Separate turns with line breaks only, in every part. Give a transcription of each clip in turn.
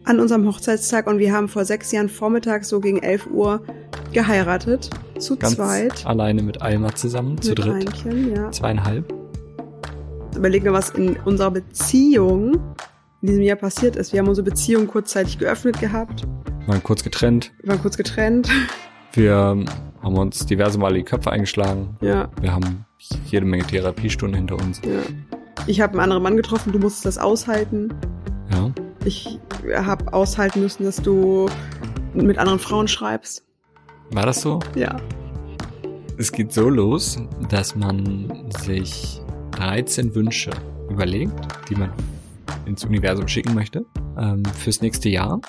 an unserem Hochzeitstag und wir haben vor 6 Jahren vormittags so gegen 11 Uhr geheiratet. Zu
Ganz
zweit.
Alleine mit Alma zusammen, zu
Mit
dritt.
Heimchen, ja.
2,5.
Überlegen wir, was in unserer Beziehung in diesem Jahr passiert ist. Wir haben unsere Beziehung kurzzeitig geöffnet gehabt.
Wir waren kurz getrennt. Wir haben uns diverse Male die Köpfe eingeschlagen.
Ja.
Wir haben jede Menge Therapiestunden hinter uns.
Ja. Ich habe einen anderen Mann getroffen, du musstest das aushalten.
Ja.
Ich habe aushalten müssen, dass du mit anderen Frauen schreibst.
War das so?
Ja.
Es geht so los, dass man sich 13 Wünsche überlegt, die man ins Universum schicken möchte, fürs nächste Jahr.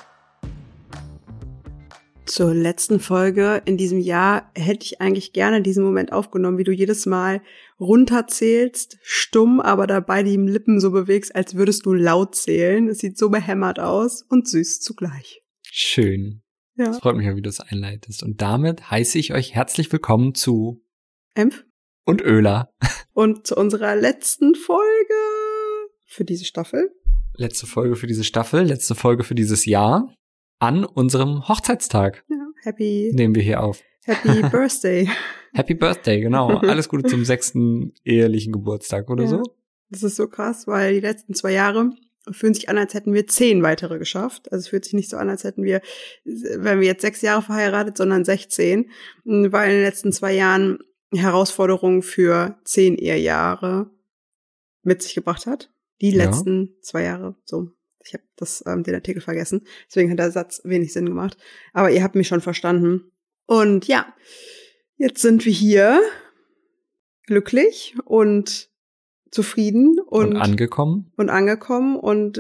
Zur letzten Folge in diesem Jahr hätte ich eigentlich gerne diesen Moment aufgenommen, wie du jedes Mal runterzählst, stumm, aber dabei die Lippen so bewegst, als würdest du laut zählen. Es sieht so behämmert aus und süß zugleich.
Schön.
Ja.
Das freut mich ja, wie du es einleitest. Und damit heiße ich euch herzlich willkommen zu
Empf
und Öler.
Und zu unserer letzten Folge für diese Staffel.
Letzte Folge für diese Staffel, letzte Folge für dieses Jahr an unserem Hochzeitstag.
Ja, happy.
Nehmen wir hier auf.
Happy Birthday.
Happy Birthday, genau. Alles Gute zum 6. ehelichen Geburtstag oder so.
Das ist so krass, weil die letzten 2 Jahre fühlen sich an, als hätten wir 10 weitere geschafft. Also es fühlt sich nicht so an, als hätten wir, wenn wir jetzt 6 Jahre verheiratet, sondern 16. Weil in den letzten 2 Jahren Herausforderungen für 10 Ehejahre mit sich gebracht hat. Die letzten 2 Jahre, so. Ich habe den Artikel vergessen. Deswegen hat der Satz wenig Sinn gemacht. Aber ihr habt mich schon verstanden. Und ja, jetzt sind wir hier glücklich und zufrieden und
angekommen
und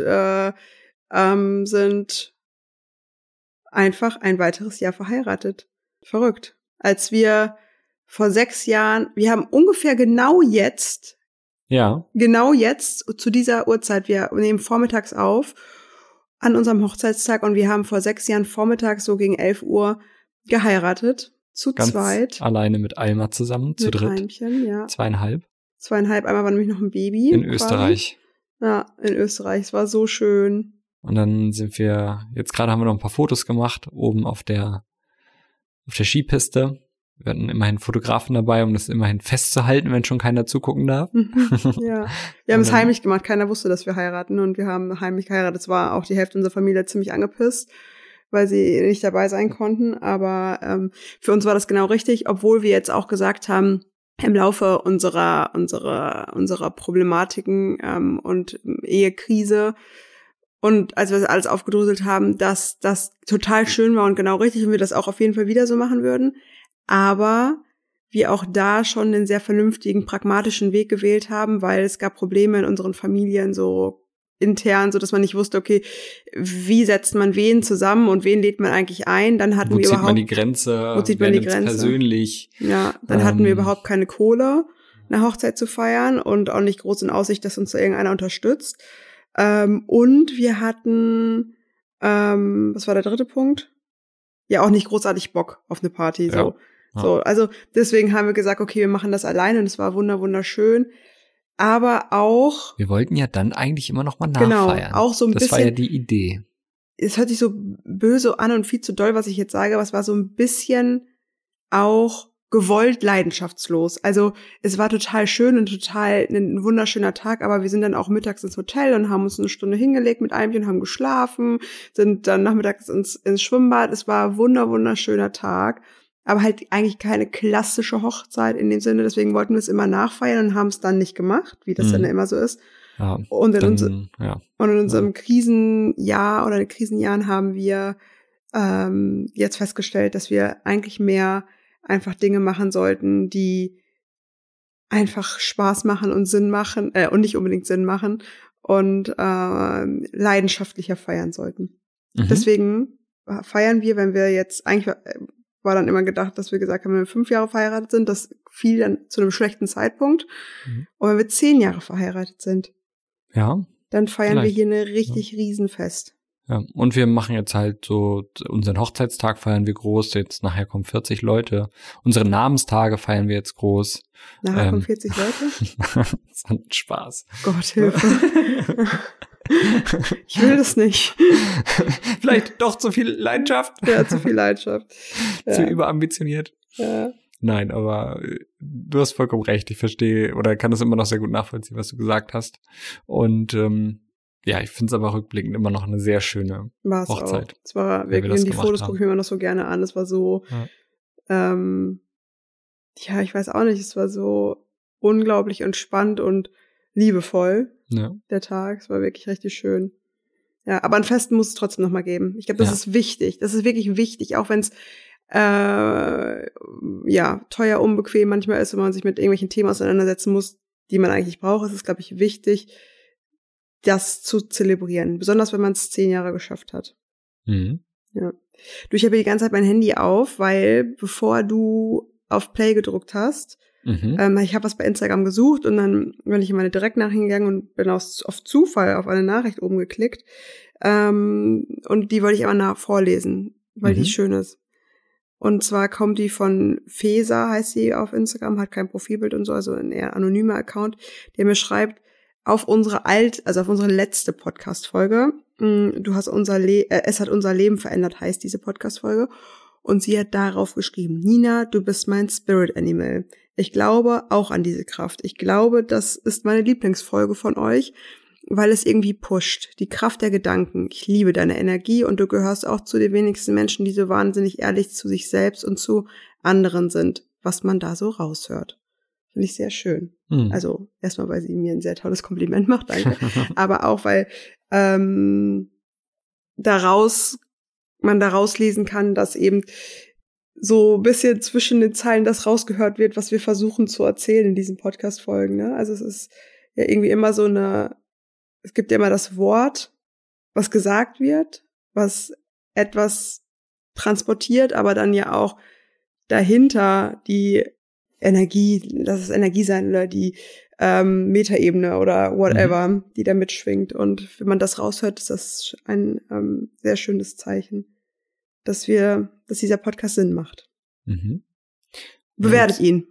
sind einfach ein weiteres Jahr verheiratet. Verrückt. Als wir vor 6 Jahren, wir haben ungefähr genau jetzt zu dieser Uhrzeit, wir nehmen vormittags auf an unserem Hochzeitstag und wir haben vor 6 Jahren vormittags so gegen 11 Uhr geheiratet. Zu
Ganz
zweit.
Alleine mit Alma zusammen, zu dritt.
Heimchen, ja.
2,5.
2,5, einmal war nämlich noch ein Baby.
In Österreich.
Ja, in Österreich. Es war so schön.
Und dann sind wir, jetzt gerade haben wir noch ein paar Fotos gemacht, oben auf der Skipiste. Wir hatten immerhin Fotografen dabei, um das immerhin festzuhalten, wenn schon keiner zugucken darf.
Ja, wir haben es heimlich gemacht. Keiner wusste, dass wir heiraten und wir haben heimlich geheiratet. Es war auch die Hälfte unserer Familie ziemlich angepisst, weil sie nicht dabei sein konnten. Aber für uns war das genau richtig, obwohl wir jetzt auch gesagt haben, im Laufe unserer Problematiken und Ehekrise und als wir das alles aufgedröselt haben, dass das total schön war und genau richtig und wir das auch auf jeden Fall wieder so machen würden. Aber wir auch da schon einen sehr vernünftigen, pragmatischen Weg gewählt haben, weil es gab Probleme in unseren Familien so intern, so dass man nicht wusste, okay, wie setzt man wen zusammen und wen lädt man eigentlich ein? Dann hatten wir überhaupt,
wo zieht man die Grenze? Persönlich.
Ja, dann hatten wir überhaupt keine Kohle, eine Hochzeit zu feiern und auch nicht groß in Aussicht, dass uns da irgendeiner unterstützt. Und wir hatten, was war der dritte Punkt? Ja, auch nicht großartig Bock auf eine Party, so.
Ja.
So, also deswegen haben wir gesagt, okay, wir machen das alleine und es war wunderschön. Aber auch...
Wir wollten ja dann eigentlich immer noch mal nachfeiern.
Genau, auch so ein bisschen...
Das war ja die Idee.
Es hört sich so böse an und viel zu doll, was ich jetzt sage, aber es war so ein bisschen auch gewollt leidenschaftslos. Also es war total schön und total ein wunderschöner Tag, aber wir sind dann auch mittags ins Hotel und haben uns eine Stunde hingelegt mit Eimchen, haben geschlafen, sind dann nachmittags ins Schwimmbad. Es war ein wunderschöner Tag. Aber halt eigentlich keine klassische Hochzeit in dem Sinne. Deswegen wollten wir es immer nachfeiern und haben es dann nicht gemacht, wie das dann immer so ist.
Ja,
und in unserem Krisenjahr oder in Krisenjahren haben wir jetzt festgestellt, dass wir eigentlich mehr einfach Dinge machen sollten, die einfach Spaß machen und Sinn machen und nicht unbedingt Sinn machen und leidenschaftlicher feiern sollten. Deswegen feiern wir, wenn wir jetzt eigentlich war dann immer gedacht, dass wir gesagt haben, wenn wir 5 Jahre verheiratet sind, das fiel dann zu einem schlechten Zeitpunkt. Und wenn wir 10 Jahre verheiratet sind, dann feiern wir hier eine richtig Riesenfest.
Ja, und wir machen jetzt halt so, unseren Hochzeitstag feiern wir groß, jetzt nachher kommen 40 Leute. Unsere Namenstage feiern wir jetzt groß.
Nachher kommen 40 Leute?
Das ist ein Spaß.
Gott, Hilfe. Ich will das nicht.
Vielleicht doch zu viel Leidenschaft.
Ja, zu viel Leidenschaft.
Zu überambitioniert.
Ja.
Nein, aber du hast vollkommen recht. Ich verstehe oder kann das immer noch sehr gut nachvollziehen, was du gesagt hast. Und ja, ich finde es aber rückblickend immer noch eine sehr schöne Hochzeit.
Es war wirklich, die Fotos gucke ich mir immer noch so gerne an. Es war so, ja, ich weiß auch nicht, es war so unglaublich entspannt und liebevoll, der Tag. Es war wirklich richtig schön. Ja, aber ein Fest muss es trotzdem noch mal geben. Ich glaube, das ist wichtig. Das ist wirklich wichtig, auch wenn es teuer, unbequem manchmal ist, wenn man sich mit irgendwelchen Themen auseinandersetzen muss, die man eigentlich braucht. Es ist, glaube ich, wichtig, das zu zelebrieren. Besonders, wenn man es 10 Jahre geschafft hat.
Mhm.
Ja. Du, ich habe die ganze Zeit mein Handy auf, weil bevor du auf Play gedrückt hast, ich habe was bei Instagram gesucht und dann bin ich in meine Direktnachrichten gegangen und bin auf Zufall auf eine Nachricht oben geklickt. Und die wollte ich aber vorlesen, weil die schön ist. Und zwar kommt die von Fesa, heißt sie auf Instagram, hat kein Profilbild und so, also ein eher anonymer Account, der mir schreibt, auf unsere letzte Podcast-Folge, es hat unser Leben verändert, heißt diese Podcast-Folge. Und sie hat darauf geschrieben, Nina, du bist mein Spirit Animal. Ich glaube auch an diese Kraft. Ich glaube, das ist meine Lieblingsfolge von euch, weil es irgendwie pusht. Die Kraft der Gedanken. Ich liebe deine Energie und du gehörst auch zu den wenigsten Menschen, die so wahnsinnig ehrlich zu sich selbst und zu anderen sind, was man da so raushört. Finde ich sehr schön. Also erstmal, weil sie mir ein sehr tolles Kompliment macht, danke. Aber auch, weil man daraus lesen kann, dass eben so ein bisschen zwischen den Zeilen das rausgehört wird, was wir versuchen zu erzählen in diesen Podcast-Folgen. Ne? Also es ist ja irgendwie immer es gibt ja immer das Wort, was gesagt wird, was etwas transportiert, aber dann ja auch dahinter die Energie, lass es Energie sein oder die Metaebene oder whatever, die da mitschwingt. Und wenn man das raushört, ist das ein sehr schönes Zeichen, dass dieser Podcast Sinn macht. Bewertet ihn.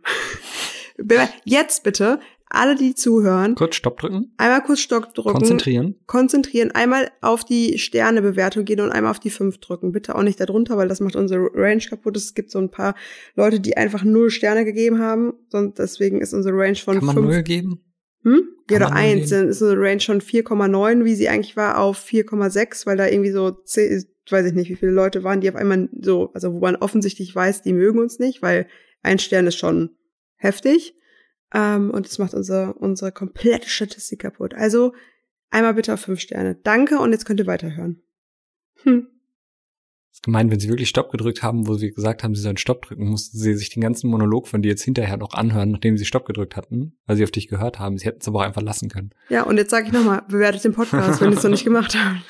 Jetzt bitte, alle, die zuhören.
Kurz Stopp drücken.
Einmal kurz Stopp drücken. Konzentrieren. Einmal auf die Sternebewertung gehen und einmal auf die 5 drücken. Bitte auch nicht da drunter, weil das macht unsere Range kaputt. Es gibt so ein paar Leute, die einfach 0 Sterne gegeben haben. Und deswegen ist unsere Range von 5.
Kann man 0 geben?
Ja, oder 1. Dann ist unsere Range schon 4,9, wie sie eigentlich war, auf 4,6, weil da irgendwie so 10, weiß ich nicht, wie viele Leute waren, die auf einmal so, also wo man offensichtlich weiß, die mögen uns nicht, weil 1 Stern ist schon heftig. Und das macht unsere komplette Statistik kaputt. Also einmal bitte auf 5 Sterne. Danke und jetzt könnt ihr weiterhören.
Das ist gemein, wenn sie wirklich Stopp gedrückt haben, wo sie gesagt haben, sie sollen Stopp drücken, mussten sie sich den ganzen Monolog von dir jetzt hinterher noch anhören, nachdem sie Stopp gedrückt hatten, weil sie auf dich gehört haben. Sie hätten es aber auch einfach lassen können. Ja,
und jetzt sage ich nochmal, bewertet den Podcast, wenn ihr es noch nicht gemacht habt.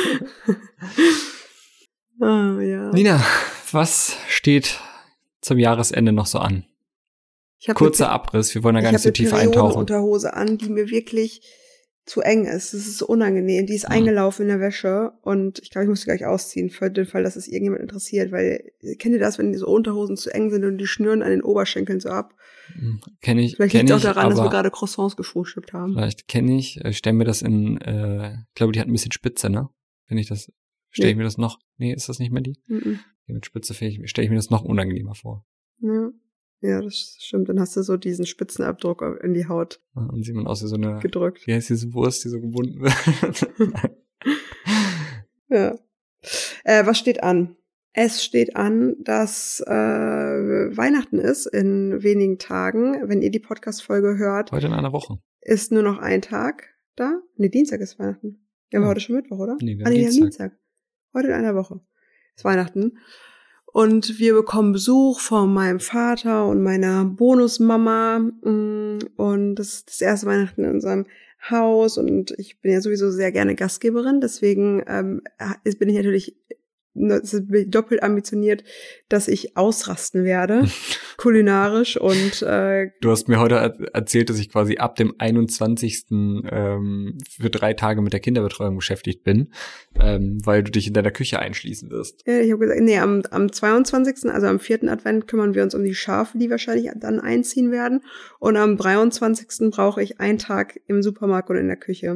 Ja.
Nina, was steht zum Jahresende noch so an? Kurzer Abriss, wir wollen da gar nicht so tief eintauchen. Ich habe eine
Unterhose an, die mir wirklich zu eng ist. Das ist so unangenehm. Die ist eingelaufen in der Wäsche und ich glaube, ich muss sie gleich ausziehen, für den Fall, dass es irgendjemand interessiert, weil, kennt ihr das, wenn die so Unterhosen zu eng sind und die schnüren an den Oberschenkeln so ab?
Kenn ich.
Vielleicht liegt es auch daran, dass wir gerade Croissants gefrühstückt haben.
Vielleicht kenne ich. Ich stelle mir das ich glaube, die hat ein bisschen Spitze, ne? Wenn ich das, stelle ich mir das noch, nee, ist das nicht mehr die? Mit Spitze stelle ich mir das noch unangenehmer vor.
Ja, das stimmt. Dann hast du so diesen Spitzenabdruck in die Haut.
Und sieht man aus wie so eine
gedrückt.
Wie heißt diese Wurst, die so gebunden wird?
Ja. Was steht an? Es steht an, dass Weihnachten ist in wenigen Tagen. Wenn ihr die Podcast-Folge hört.
Heute in einer Woche.
Ist nur noch ein Tag da. Nee, Dienstag ist Weihnachten. Wir haben heute schon Mittwoch, oder?
Nee, wir haben Dienstag.
Heute in einer Woche ist Weihnachten. Und wir bekommen Besuch von meinem Vater und meiner Bonusmama. Und das ist das erste Weihnachten in unserem Haus. Und ich bin ja sowieso sehr gerne Gastgeberin. Deswegen bin ich natürlich doppelt ambitioniert, dass ich ausrasten werde, kulinarisch. Und
du hast mir heute erzählt, dass ich quasi ab dem 21. Für 3 Tage mit der Kinderbetreuung beschäftigt bin, weil du dich in deiner Küche einschließen wirst.
Ja, ich habe gesagt, nee, am 22., also am 4. Advent kümmern wir uns um die Schafe, die wahrscheinlich dann einziehen werden. Und am 23. brauche ich einen Tag im Supermarkt und in der Küche.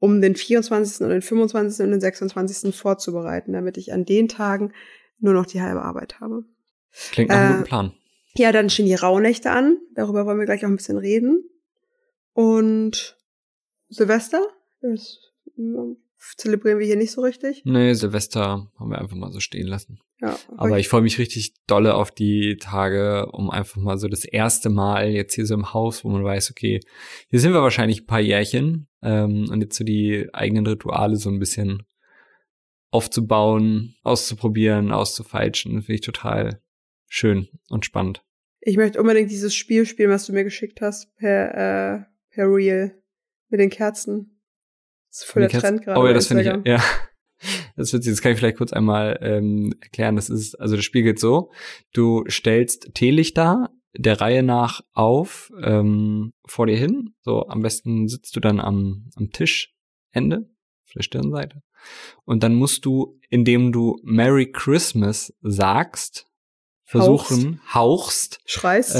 um den 24. und den 25. und den 26. vorzubereiten, damit ich an den Tagen nur noch die halbe Arbeit habe.
Klingt nach einem guten Plan.
Ja, dann stehen die Rauhnächte an. Darüber wollen wir gleich auch ein bisschen reden. Und Silvester, das zelebrieren wir hier nicht so richtig.
Nee, Silvester haben wir einfach mal so stehen lassen.
Ja,
aber ich freue mich richtig dolle auf die Tage, um einfach mal so das erste Mal jetzt hier so im Haus, wo man weiß, okay, hier sind wir wahrscheinlich ein paar Jährchen, und jetzt so die eigenen Rituale so ein bisschen aufzubauen, auszuprobieren, auszufeilschen, finde ich total schön und spannend.
Ich möchte unbedingt dieses Spiel spielen, was du mir geschickt hast, per Reel, mit den Kerzen. Das ist voll der Trend gerade.
Oh ja, das finde ich, ja. Das kann ich vielleicht kurz einmal erklären. Das Spiel geht so: Du stellst Teelichter der Reihe nach auf vor dir hin. So, am besten sitzt du dann am Tischende, auf der Stirnseite. Und dann musst du, indem du Merry Christmas sagst, hauchst, schreist,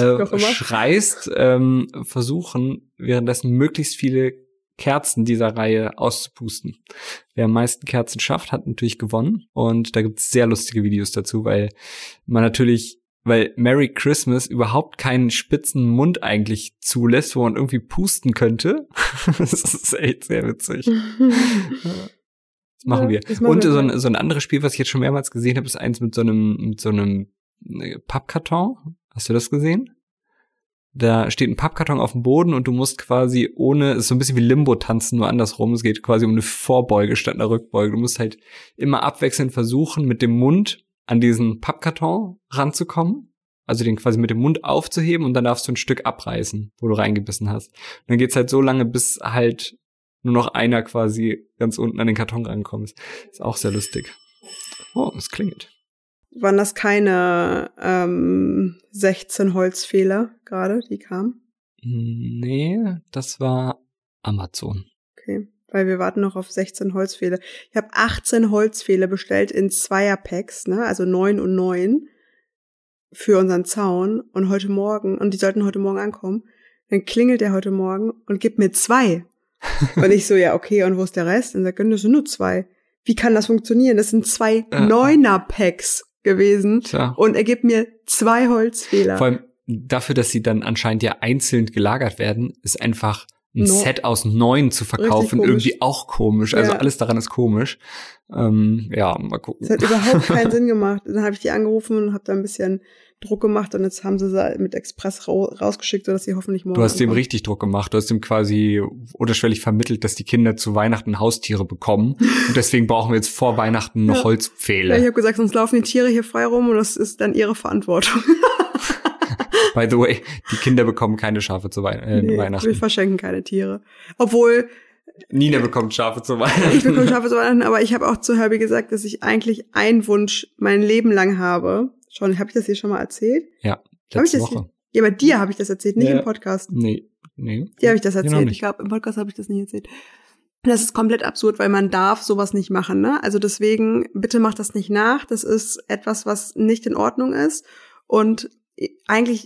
versuchen, währenddessen möglichst viele Kerzen dieser Reihe auszupusten. Wer am meisten Kerzen schafft, hat natürlich gewonnen. Und da gibt es sehr lustige Videos dazu, weil Merry Christmas überhaupt keinen spitzen Mund eigentlich zulässt, wo man irgendwie pusten könnte. Das ist echt sehr witzig. Das machen wir. Und so ein anderes Spiel, was ich jetzt schon mehrmals gesehen habe, ist eins mit so einem Pappkarton. Hast du das gesehen? Da steht ein Pappkarton auf dem Boden und du musst quasi es ist so ein bisschen wie Limbo tanzen, nur andersrum. Es geht quasi um eine Vorbeuge statt einer Rückbeuge. Du musst halt immer abwechselnd versuchen, mit dem Mund an diesen Pappkarton ranzukommen. Also den quasi mit dem Mund aufzuheben und dann darfst du ein Stück abreißen, wo du reingebissen hast. Und dann geht's halt so lange, bis halt nur noch einer quasi ganz unten an den Karton rankommt. Ist auch sehr lustig. Oh, es klingelt.
Waren das keine 16 Holzfehler gerade, die kamen?
Nee, das war Amazon.
Okay, weil wir warten noch auf 16 Holzfehler. Ich habe 18 Holzfehler bestellt in Zweierpacks, ne, also 9 und 9 für unseren Zaun. Und die sollten heute Morgen ankommen. Dann klingelt der heute Morgen und gibt mir 2. Und ich so, ja, okay, und wo ist der Rest? Und sagt, das sind nur 2. Wie kann das funktionieren? Das sind 2 9er-Packs gewesen. Tja. Und er gibt mir 2 Holzfehler.
Vor allem dafür, dass sie dann anscheinend ja einzeln gelagert werden, ist einfach ein Set aus 9 zu verkaufen irgendwie auch komisch. Also alles daran ist komisch. Ja, mal gucken.
Das hat überhaupt keinen Sinn gemacht. Dann habe ich die angerufen und habe da ein bisschen Druck gemacht und jetzt haben sie mit Express rausgeschickt, sodass sie hoffentlich morgen
Du hast dem richtig Druck gemacht. Du hast dem quasi unterschwellig vermittelt, dass die Kinder zu Weihnachten Haustiere bekommen. Und deswegen brauchen wir jetzt vor Weihnachten noch Holzpfähle.
Ja, ich habe gesagt, sonst laufen die Tiere hier frei rum und das ist dann ihre Verantwortung.
By the way, die Kinder bekommen keine Schafe zu Weihnachten.
Wir verschenken keine Tiere. Obwohl
Nina bekommt Schafe zu Weihnachten.
Ich bekomme Schafe zu Weihnachten, aber ich habe auch zu Herbie gesagt, dass ich eigentlich einen Wunsch mein Leben lang habe. Habe ich das hier schon mal erzählt?
Ja, letzte Woche.
Ja, bei dir habe ich das erzählt, nicht im Podcast.
Nee.
Dir habe ich das erzählt. Ich glaube, im Podcast habe ich das nicht erzählt. Das ist komplett absurd, weil man darf sowas nicht machen, ne? Also deswegen, bitte macht das nicht nach. Das ist etwas, was nicht in Ordnung ist. Und eigentlich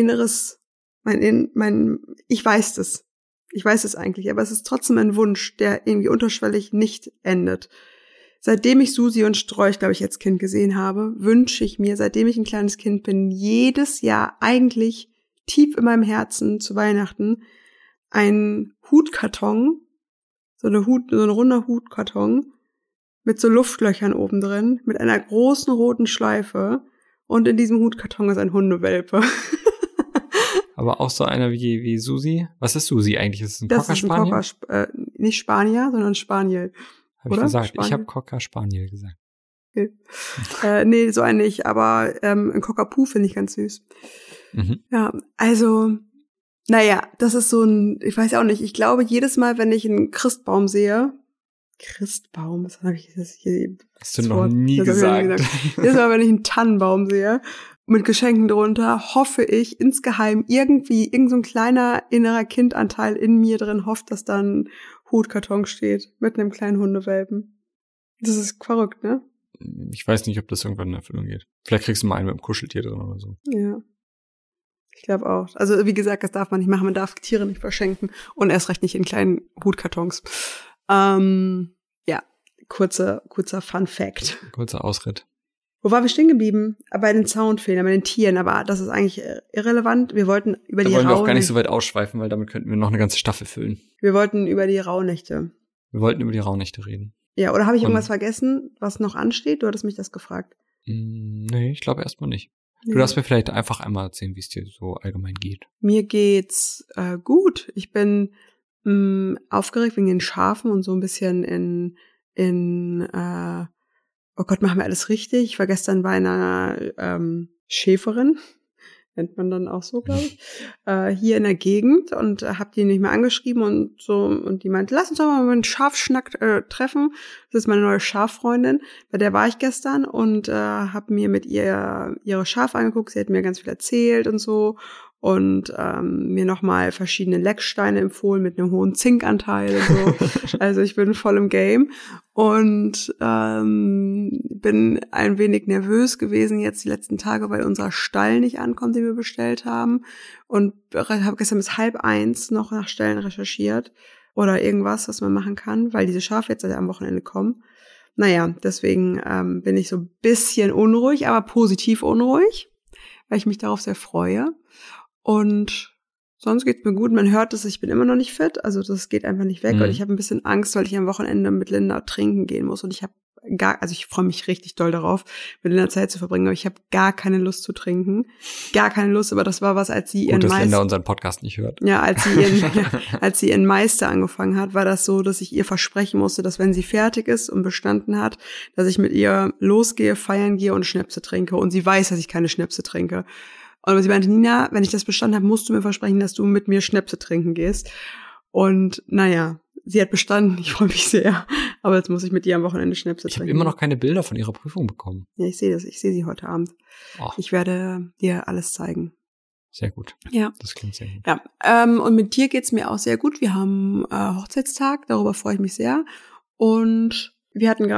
ich weiß das. Ich weiß es eigentlich, aber es ist trotzdem ein Wunsch, der irgendwie unterschwellig nicht endet. Seitdem ich Susi und Strolch, glaube ich, als Kind gesehen habe, wünsche ich mir, seitdem ich ein kleines Kind bin, jedes Jahr eigentlich tief in meinem Herzen zu Weihnachten einen Hutkarton, so ein runder Hutkarton mit so Luftlöchern oben drin, mit einer großen roten Schleife und in diesem Hutkarton ist ein Hundewelpe.
Aber auch so einer wie Susi. Was ist Susi eigentlich? Ist es ein Cocker Spaniel?
Nicht Spanier, sondern Spaniel.
Habe ich gesagt? Spaniel? Ich habe Cocker Spaniel gesagt.
Okay. Nee, so einen nicht, aber ein Cockapoo finde ich ganz süß. Mhm. Ja, also, naja, das ist so ich weiß auch nicht, ich glaube jedes Mal, wenn ich einen Christbaum sehe, was habe ich das hier?
Hast du noch nie gesagt.
Jedes Mal, wenn ich einen Tannenbaum sehe, mit Geschenken drunter, hoffe ich insgeheim irgend so ein kleiner innerer Kindanteil in mir drin hofft, dass da ein Hutkarton steht mit einem kleinen Hundewelpen. Das ist verrückt, ne?
Ich weiß nicht, ob das irgendwann in Erfüllung geht. Vielleicht kriegst du mal einen mit einem Kuscheltier drin oder so.
Ja. Ich glaube auch. Also wie gesagt, das darf man nicht machen. Man darf Tiere nicht verschenken und erst recht nicht in kleinen Hutkartons. Ja, kurzer Fun Fact.
Kurzer Ausritt.
Wo waren wir stehen geblieben? Bei den Zaunfedern, bei den Tieren, aber das ist eigentlich irrelevant. Wir wollten über die Rauhnächte. Da wollen wir auch
gar nicht so weit ausschweifen, weil damit könnten wir noch eine ganze Staffel füllen.
Wir wollten über die Rauhnächte.
Wir wollten über die Rauhnächte reden.
Ja, oder habe ich irgendwas vergessen, was noch ansteht? Du hattest mich das gefragt.
Nee, ich glaube erstmal nicht. Du darfst mir vielleicht einfach einmal erzählen, wie es dir so allgemein geht.
Mir geht's gut. Ich bin aufgeregt wegen den Schafen und so ein bisschen oh Gott, machen wir alles richtig? Ich war gestern bei einer Schäferin, nennt man dann auch so, glaube ich, hier in der Gegend und habe die nicht mehr angeschrieben und so und die meinte, lass uns doch mal einen Schafschnack treffen. Das ist meine neue Schaffreundin, bei der war ich gestern und habe mir mit ihr ihre Schafe angeguckt. Sie hat mir ganz viel erzählt und so und mir nochmal verschiedene Lecksteine empfohlen mit einem hohen Zinkanteil und so. Also ich bin voll im Game und bin ein wenig nervös gewesen jetzt die letzten Tage, weil unser Stall nicht ankommt, den wir bestellt haben und habe gestern bis 12:30 noch nach Stellen recherchiert oder irgendwas, was man machen kann, weil diese Schafe jetzt am Wochenende kommen. Naja, deswegen bin ich so ein bisschen unruhig, aber positiv unruhig, weil ich mich darauf sehr freue. Und sonst geht's mir gut. Man hört es, ich bin immer noch nicht fit. Also das geht einfach nicht weg. Und ich habe ein bisschen Angst, weil ich am Wochenende mit Linda trinken gehen muss. Und ich freue mich richtig doll darauf, mit Linda Zeit zu verbringen. Aber ich habe gar keine Lust zu trinken. Gar keine Lust. Aber das war was, als sie ihren
Meister... Gut, dass Linda unseren Podcast nicht hört.
Ja, als sie ihren Meister angefangen hat, war das so, dass ich ihr versprechen musste, dass wenn sie fertig ist und bestanden hat, dass ich mit ihr losgehe, feiern gehe und Schnäpse trinke. Und sie weiß, dass ich keine Schnäpse trinke. Und sie meinte, Nina, wenn ich das bestanden habe, musst du mir versprechen, dass du mit mir Schnäpse trinken gehst. Und naja, sie hat bestanden, ich freue mich sehr. Aber jetzt muss ich mit ihr am Wochenende Schnäpse trinken.
Ich habe immer noch keine Bilder von ihrer Prüfung bekommen.
Ja, ich sehe sie heute Abend.
Oh.
Ich werde dir alles zeigen.
Sehr gut.
Ja.
Das klingt sehr gut.
Ja, und mit dir geht's mir auch sehr gut. Wir haben Hochzeitstag, darüber freue ich mich sehr. Und wir hatten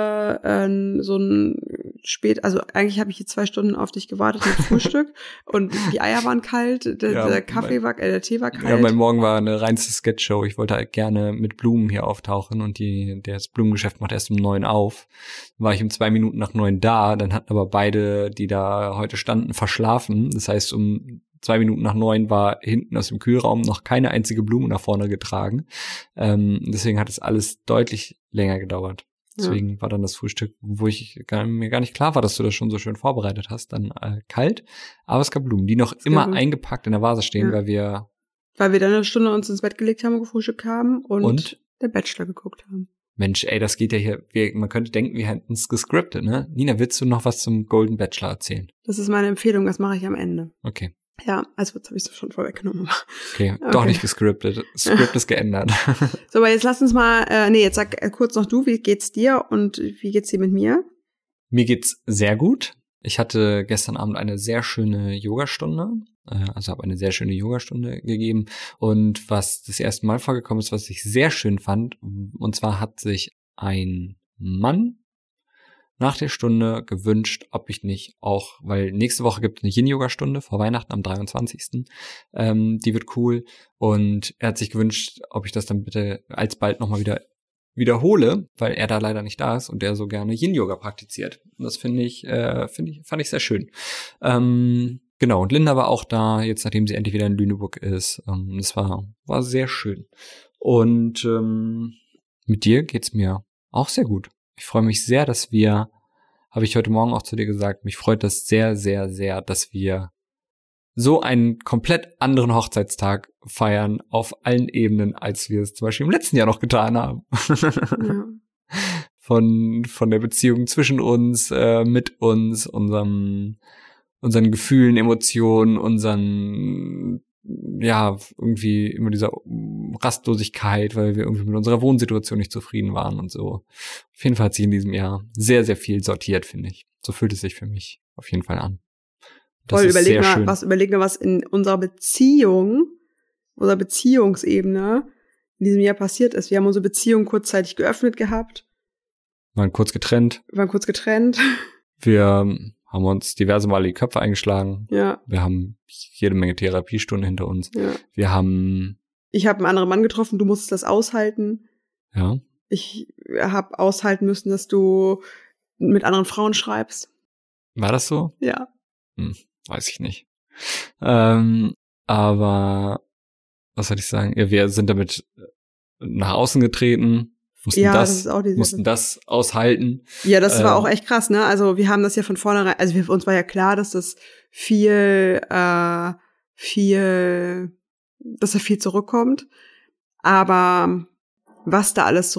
gerade so ein also eigentlich habe ich hier 2 Stunden auf dich gewartet mit Frühstück und die Eier waren kalt, der Kaffee war, der Tee war kalt.
Ja, mein Morgen war eine reinste Sketchshow. Ich wollte halt gerne mit Blumen hier auftauchen und das Blumengeschäft macht erst um 9 auf. War ich um 2 Minuten nach 9 da, dann hatten aber beide, die da heute standen, verschlafen. Das heißt, um 2 Minuten nach 9 war hinten aus dem Kühlraum noch keine einzige Blume nach vorne getragen. Deswegen hat es alles deutlich länger gedauert. Deswegen war dann das Frühstück, wo mir gar nicht klar war, dass du das schon so schön vorbereitet hast, dann kalt. Aber es gab Blumen, die noch immer eingepackt in der Vase stehen, weil wir dann
eine Stunde uns ins Bett gelegt haben und gefrühstückt haben und der Bachelor geguckt haben.
Mensch, ey, das geht ja hier, man könnte denken, wir hätten es gescriptet, ne? Nina, willst du noch was zum Golden Bachelor erzählen?
Das ist meine Empfehlung, das mache ich am Ende.
Okay.
Ja, also jetzt habe ich es schon vorweggenommen.
Okay, doch nicht gescriptet. Das Skript ist geändert.
So, aber jetzt lass uns mal, jetzt sag kurz noch du, wie geht's dir und wie geht's dir mit mir?
Mir geht's sehr gut. Ich hatte gestern Abend eine sehr schöne Yogastunde, also habe eine sehr schöne Yogastunde gegeben. Und was das erste Mal vorgekommen ist, was ich sehr schön fand, und zwar hat sich ein Mann nach der Stunde gewünscht, ob ich nicht auch, weil nächste Woche gibt es eine Yin-Yoga-Stunde vor Weihnachten am 23. Die wird cool. Und er hat sich gewünscht, ob ich das dann bitte alsbald nochmal wiederhole, weil er da leider nicht da ist und der so gerne Yin-Yoga praktiziert. Und das fand ich sehr schön. Genau, und Linda war auch da, jetzt nachdem sie endlich wieder in Lüneburg ist. Das war sehr schön. Und mit dir geht's mir auch sehr gut. Ich freue mich sehr, dass habe ich heute Morgen auch zu dir gesagt, mich freut das sehr, sehr, sehr, dass wir so einen komplett anderen Hochzeitstag feiern auf allen Ebenen, als wir es zum Beispiel im letzten Jahr noch getan haben. Ja. Von der Beziehung zwischen uns, mit uns, unseren Gefühlen, Emotionen, irgendwie immer dieser Rastlosigkeit, weil wir irgendwie mit unserer Wohnsituation nicht zufrieden waren und so. Auf jeden Fall hat sich in diesem Jahr sehr, sehr viel sortiert, finde ich. So fühlt es sich für mich auf jeden Fall an.
Das ist sehr schön. Überleg mal, was in unserer Beziehung, unserer Beziehungsebene in diesem Jahr passiert ist. Wir haben unsere Beziehung kurzzeitig geöffnet gehabt.
Waren kurz getrennt. Wir haben uns diverse Male die Köpfe eingeschlagen.
Ja.
Wir haben jede Menge Therapiestunden hinter uns.
Ja.
Ich habe einen
anderen Mann getroffen, du musstest das aushalten.
Ja.
Ich habe aushalten müssen, dass du mit anderen Frauen schreibst.
War das so?
Ja.
Weiß ich nicht. Aber was soll ich sagen? Ja, wir sind damit nach außen getreten, mussten das aushalten.
Ja, das war auch echt krass, ne? Also wir haben das ja von vornherein, also uns war ja klar, dass das dass da viel zurückkommt. Aber was da alles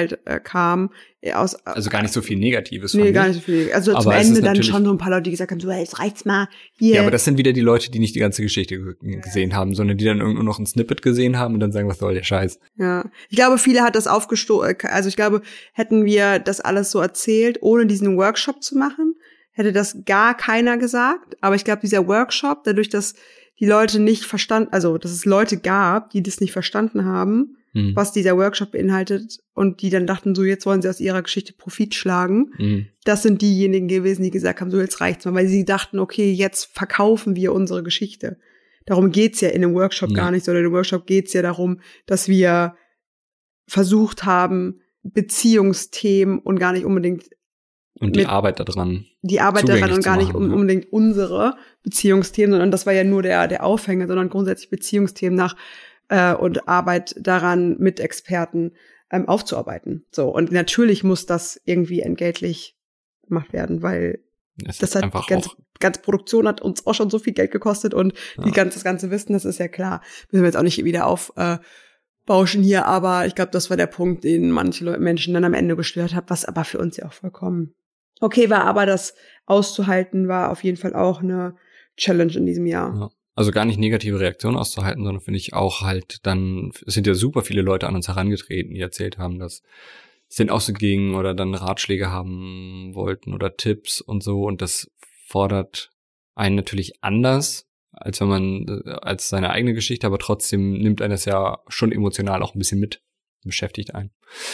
kam
also gar nicht so viel Negatives.
Nee, gar nicht so viel. Also aber zum Ende dann schon so ein paar Leute, die gesagt haben, so, jetzt reicht's mal hier.
Ja, aber das sind wieder die Leute, die nicht die ganze Geschichte gesehen haben, sondern die dann irgendwo noch ein Snippet gesehen haben und dann sagen, was soll der Scheiß.
Ja, ich glaube, viele hat das also ich glaube, hätten wir das alles so erzählt, ohne diesen Workshop zu machen, hätte das gar keiner gesagt. Aber ich glaube, dieser Workshop, dadurch, dass die Leute nicht verstanden, also dass es Leute gab, die das nicht verstanden haben, was dieser Workshop beinhaltet und die dann dachten, so jetzt wollen sie aus ihrer Geschichte Profit schlagen. Das sind diejenigen gewesen, die gesagt haben, so jetzt reicht's mal, weil sie dachten, okay, jetzt verkaufen wir unsere Geschichte. Darum geht's ja in einem Workshop gar nicht, sondern im Workshop geht's ja darum, dass wir versucht haben, Beziehungsthemen und gar nicht unbedingt
und die Arbeit daran
und gar nicht unbedingt unsere Beziehungsthemen, sondern das war ja nur der Aufhänger, sondern grundsätzlich Beziehungsthemen und Arbeit daran mit Experten aufzuarbeiten. So, und natürlich muss das irgendwie entgeltlich gemacht werden, weil das hat ganze Produktion hat uns auch schon so viel Geld gekostet und das ganze Wissen, das ist ja klar. Müssen wir jetzt auch nicht wieder aufbauschen hier, aber ich glaube, das war der Punkt, den manche Menschen dann am Ende gestört hat, was aber für uns ja auch vollkommen okay war, aber das auszuhalten war auf jeden Fall auch eine Challenge in diesem Jahr.
Ja. Also gar nicht negative Reaktionen auszuhalten, sondern finde ich auch halt dann, es sind ja super viele Leute an uns herangetreten, die erzählt haben, dass es denen auch so ging oder dann Ratschläge haben wollten oder Tipps und so, und das fordert einen natürlich anders, als als seine eigene Geschichte, aber trotzdem nimmt einen das ja schon emotional auch ein bisschen mit, beschäftigt einen.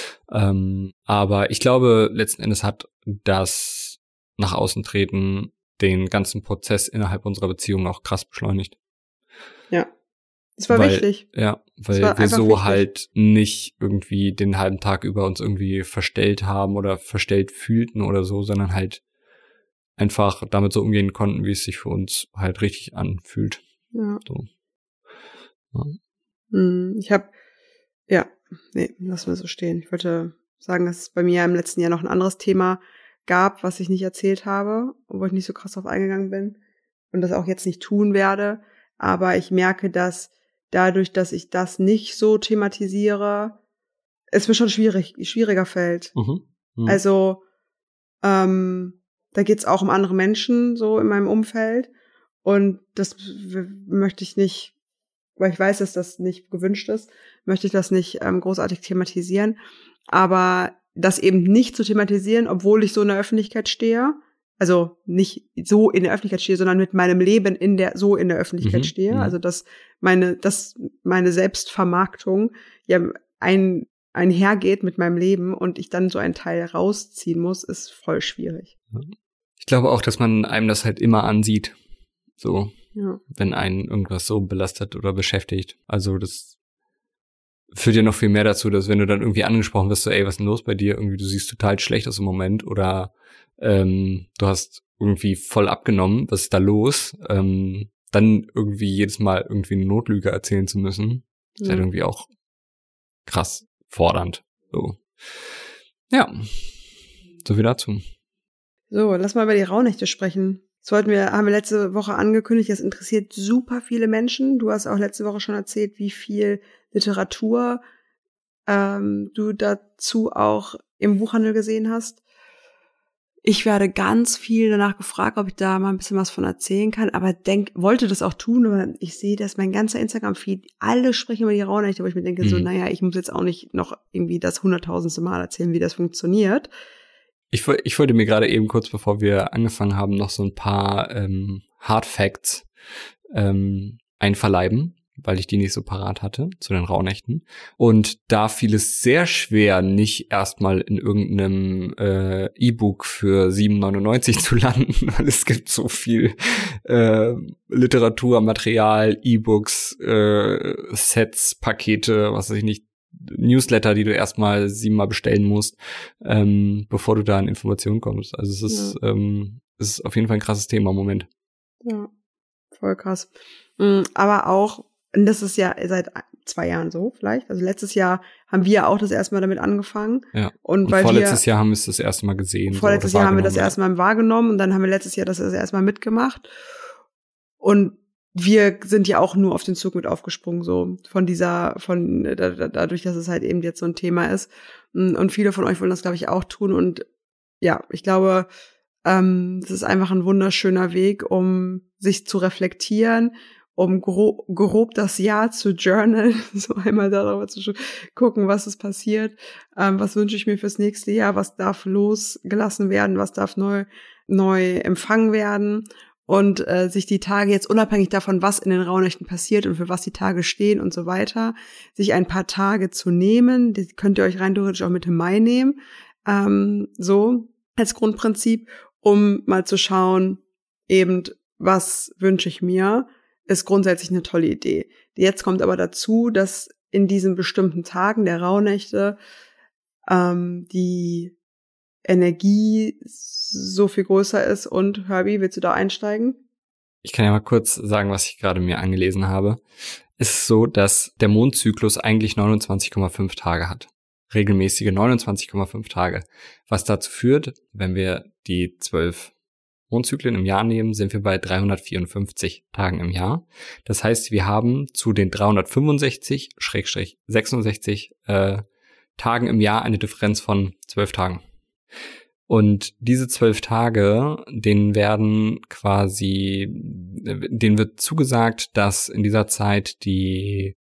Aber ich glaube, letzten Endes hat das nach außen treten den ganzen Prozess innerhalb unserer Beziehung auch krass beschleunigt.
Ja, das war wichtig.
Ja, weil wir so wichtig. Halt nicht irgendwie den halben Tag über uns irgendwie verstellt haben oder verstellt fühlten oder so, sondern halt einfach damit so umgehen konnten, wie es sich für uns halt richtig anfühlt.
Ja.
So.
Ja. Lassen wir so stehen. Ich wollte sagen, dass es bei mir im letzten Jahr noch ein anderes Thema gab, was ich nicht erzählt habe, wo ich nicht so krass drauf eingegangen bin und das auch jetzt nicht tun werde. Aber ich merke, dass dadurch, dass ich das nicht so thematisiere, es mir schon schwieriger fällt. Also da geht's auch um andere Menschen so in meinem Umfeld und das möchte ich nicht, weil ich weiß, dass das nicht gewünscht ist, möchte ich das nicht großartig thematisieren. Aber das eben nicht zu thematisieren, obwohl ich so in der Öffentlichkeit stehe, also nicht so in der Öffentlichkeit stehe, sondern mit meinem Leben in der Öffentlichkeit stehe, also dass meine Selbstvermarktung ja einhergeht mit meinem Leben und ich dann so einen Teil rausziehen muss, ist voll schwierig.
Ich glaube auch, dass man einem das halt immer ansieht, so, wenn einen irgendwas so belastet oder beschäftigt. Also das führt ja noch viel mehr dazu, dass wenn du dann irgendwie angesprochen wirst, so, ey, was ist denn los bei dir? Irgendwie, du siehst total schlecht aus im Moment oder du hast irgendwie voll abgenommen, was ist da los? Dann irgendwie jedes Mal irgendwie eine Notlüge erzählen zu müssen, ist halt irgendwie auch krass fordernd. So. Ja, so viel dazu.
So, lass mal über die Rauhnächte sprechen. Haben wir letzte Woche angekündigt, das interessiert super viele Menschen. Du hast auch letzte Woche schon erzählt, wie viel Literatur du dazu auch im Buchhandel gesehen hast. Ich werde ganz viel danach gefragt, ob ich da mal ein bisschen was von erzählen kann, aber wollte das auch tun, aber ich sehe, dass mein ganzer Instagram-Feed, alle sprechen über die Rauhnächte, wo ich mir denke, so, naja, ich muss jetzt auch nicht noch irgendwie das 100.000. Mal erzählen, wie das funktioniert.
Ich wollte mir gerade eben kurz, bevor wir angefangen haben, noch so ein paar Hard Facts einverleiben, weil ich die nicht so parat hatte zu den Rauhnächten. Und da fiel es sehr schwer, nicht erstmal in irgendeinem E-Book für 7,99 zu landen, weil es gibt so viel Literatur, Material, E-Books, Sets, Pakete, was weiß ich nicht, Newsletter, die du erstmal 7-mal bestellen musst, bevor du da an Informationen kommst. Also es ist auf jeden Fall ein krasses Thema im Moment.
Ja, voll krass. Aber auch, und das ist ja seit 2 Jahren so vielleicht. Also letztes Jahr haben wir auch das erste Mal damit angefangen.
Ja. Und weil vorletztes Jahr haben wir es das erste Mal gesehen.
Vorletztes Jahr haben wir das erste Mal wahrgenommen und dann haben wir letztes Jahr das erste Mal mitgemacht. Und wir sind ja auch nur auf den Zug mit aufgesprungen, so dadurch, dass es halt eben jetzt so ein Thema ist. Und viele von euch wollen das, glaube ich, auch tun. Und ja, ich glaube, das ist einfach ein wunderschöner Weg, um sich zu reflektieren, um grob das Jahr zu journalen, so einmal darüber zu gucken, was ist passiert, was wünsche ich mir fürs nächste Jahr, was darf losgelassen werden, was darf neu empfangen werden und sich die Tage jetzt unabhängig davon, was in den Rauhnächten passiert und für was die Tage stehen und so weiter, sich ein paar Tage zu nehmen, die könnt ihr euch rein theoretisch auch Mitte Mai nehmen, so als Grundprinzip, um mal zu schauen, eben, was wünsche ich mir, ist grundsätzlich eine tolle Idee. Jetzt kommt aber dazu, dass in diesen bestimmten Tagen der Rauhnächte die Energie so viel größer ist. Und Herbie, willst du da einsteigen?
Ich kann ja mal kurz sagen, was ich gerade mir angelesen habe. Es ist so, dass der Mondzyklus eigentlich 29,5 Tage hat. Regelmäßige 29,5 Tage. Was dazu führt, wenn wir die 12 Mondzyklen im Jahr nehmen, sind wir bei 354 Tagen im Jahr. Das heißt, wir haben zu den 365/66 Tagen im Jahr eine Differenz von 12 Tagen. Und diese 12 Tage, denen wird zugesagt, dass in dieser Zeit die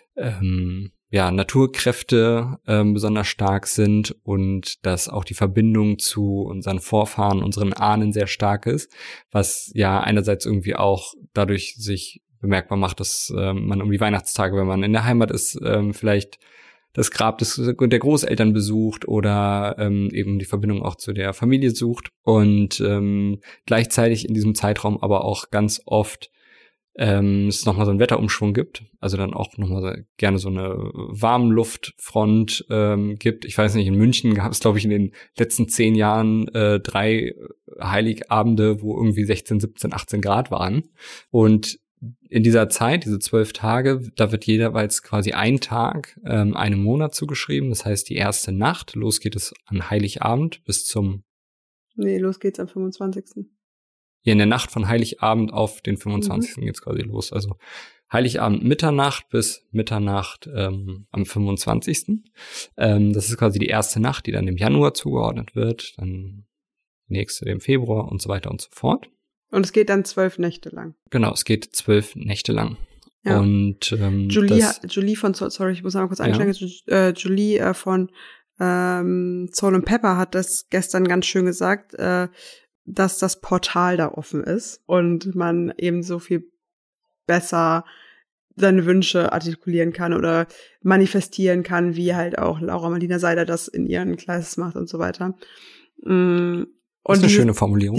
Naturkräfte besonders stark sind und dass auch die Verbindung zu unseren Vorfahren, unseren Ahnen sehr stark ist, was ja einerseits irgendwie auch dadurch sich bemerkbar macht, dass man um die Weihnachtstage, wenn man in der Heimat ist, vielleicht das Grab der Großeltern besucht oder eben die Verbindung auch zu der Familie sucht und gleichzeitig in diesem Zeitraum aber auch ganz oft es nochmal so einen Wetterumschwung gibt, also dann auch nochmal gerne so eine Warmluftfront gibt. Ich weiß nicht, in München gab es, glaube ich, in den letzten 10 Jahren 3 Heiligabende, wo irgendwie 16, 17, 18 Grad waren. Und in dieser Zeit, diese 12 Tage, da wird jeweils quasi ein Tag einem Monat zugeschrieben. Das heißt, die erste Nacht, los geht es an Heiligabend bis zum...
Nee, los geht's am 25.
Ja, in der Nacht von Heiligabend auf den 25. geht's quasi los. Also Heiligabend Mitternacht bis Mitternacht am 25. Das ist quasi die erste Nacht, die dann dem Januar zugeordnet wird, dann die nächste dem Februar und so weiter und so fort.
Und es geht dann 12 Nächte lang.
Genau, es geht 12 Nächte lang.
Ja.
Und
Julie von, sorry, ich muss mal kurz einsteigen, ja. Julie von Soul and Pepper hat das gestern ganz schön gesagt, dass das Portal da offen ist und man eben so viel besser seine Wünsche artikulieren kann oder manifestieren kann, wie halt auch Laura Marlina Seiler das in ihren Classes macht und so weiter. Und
das ist eine schöne Formulierung.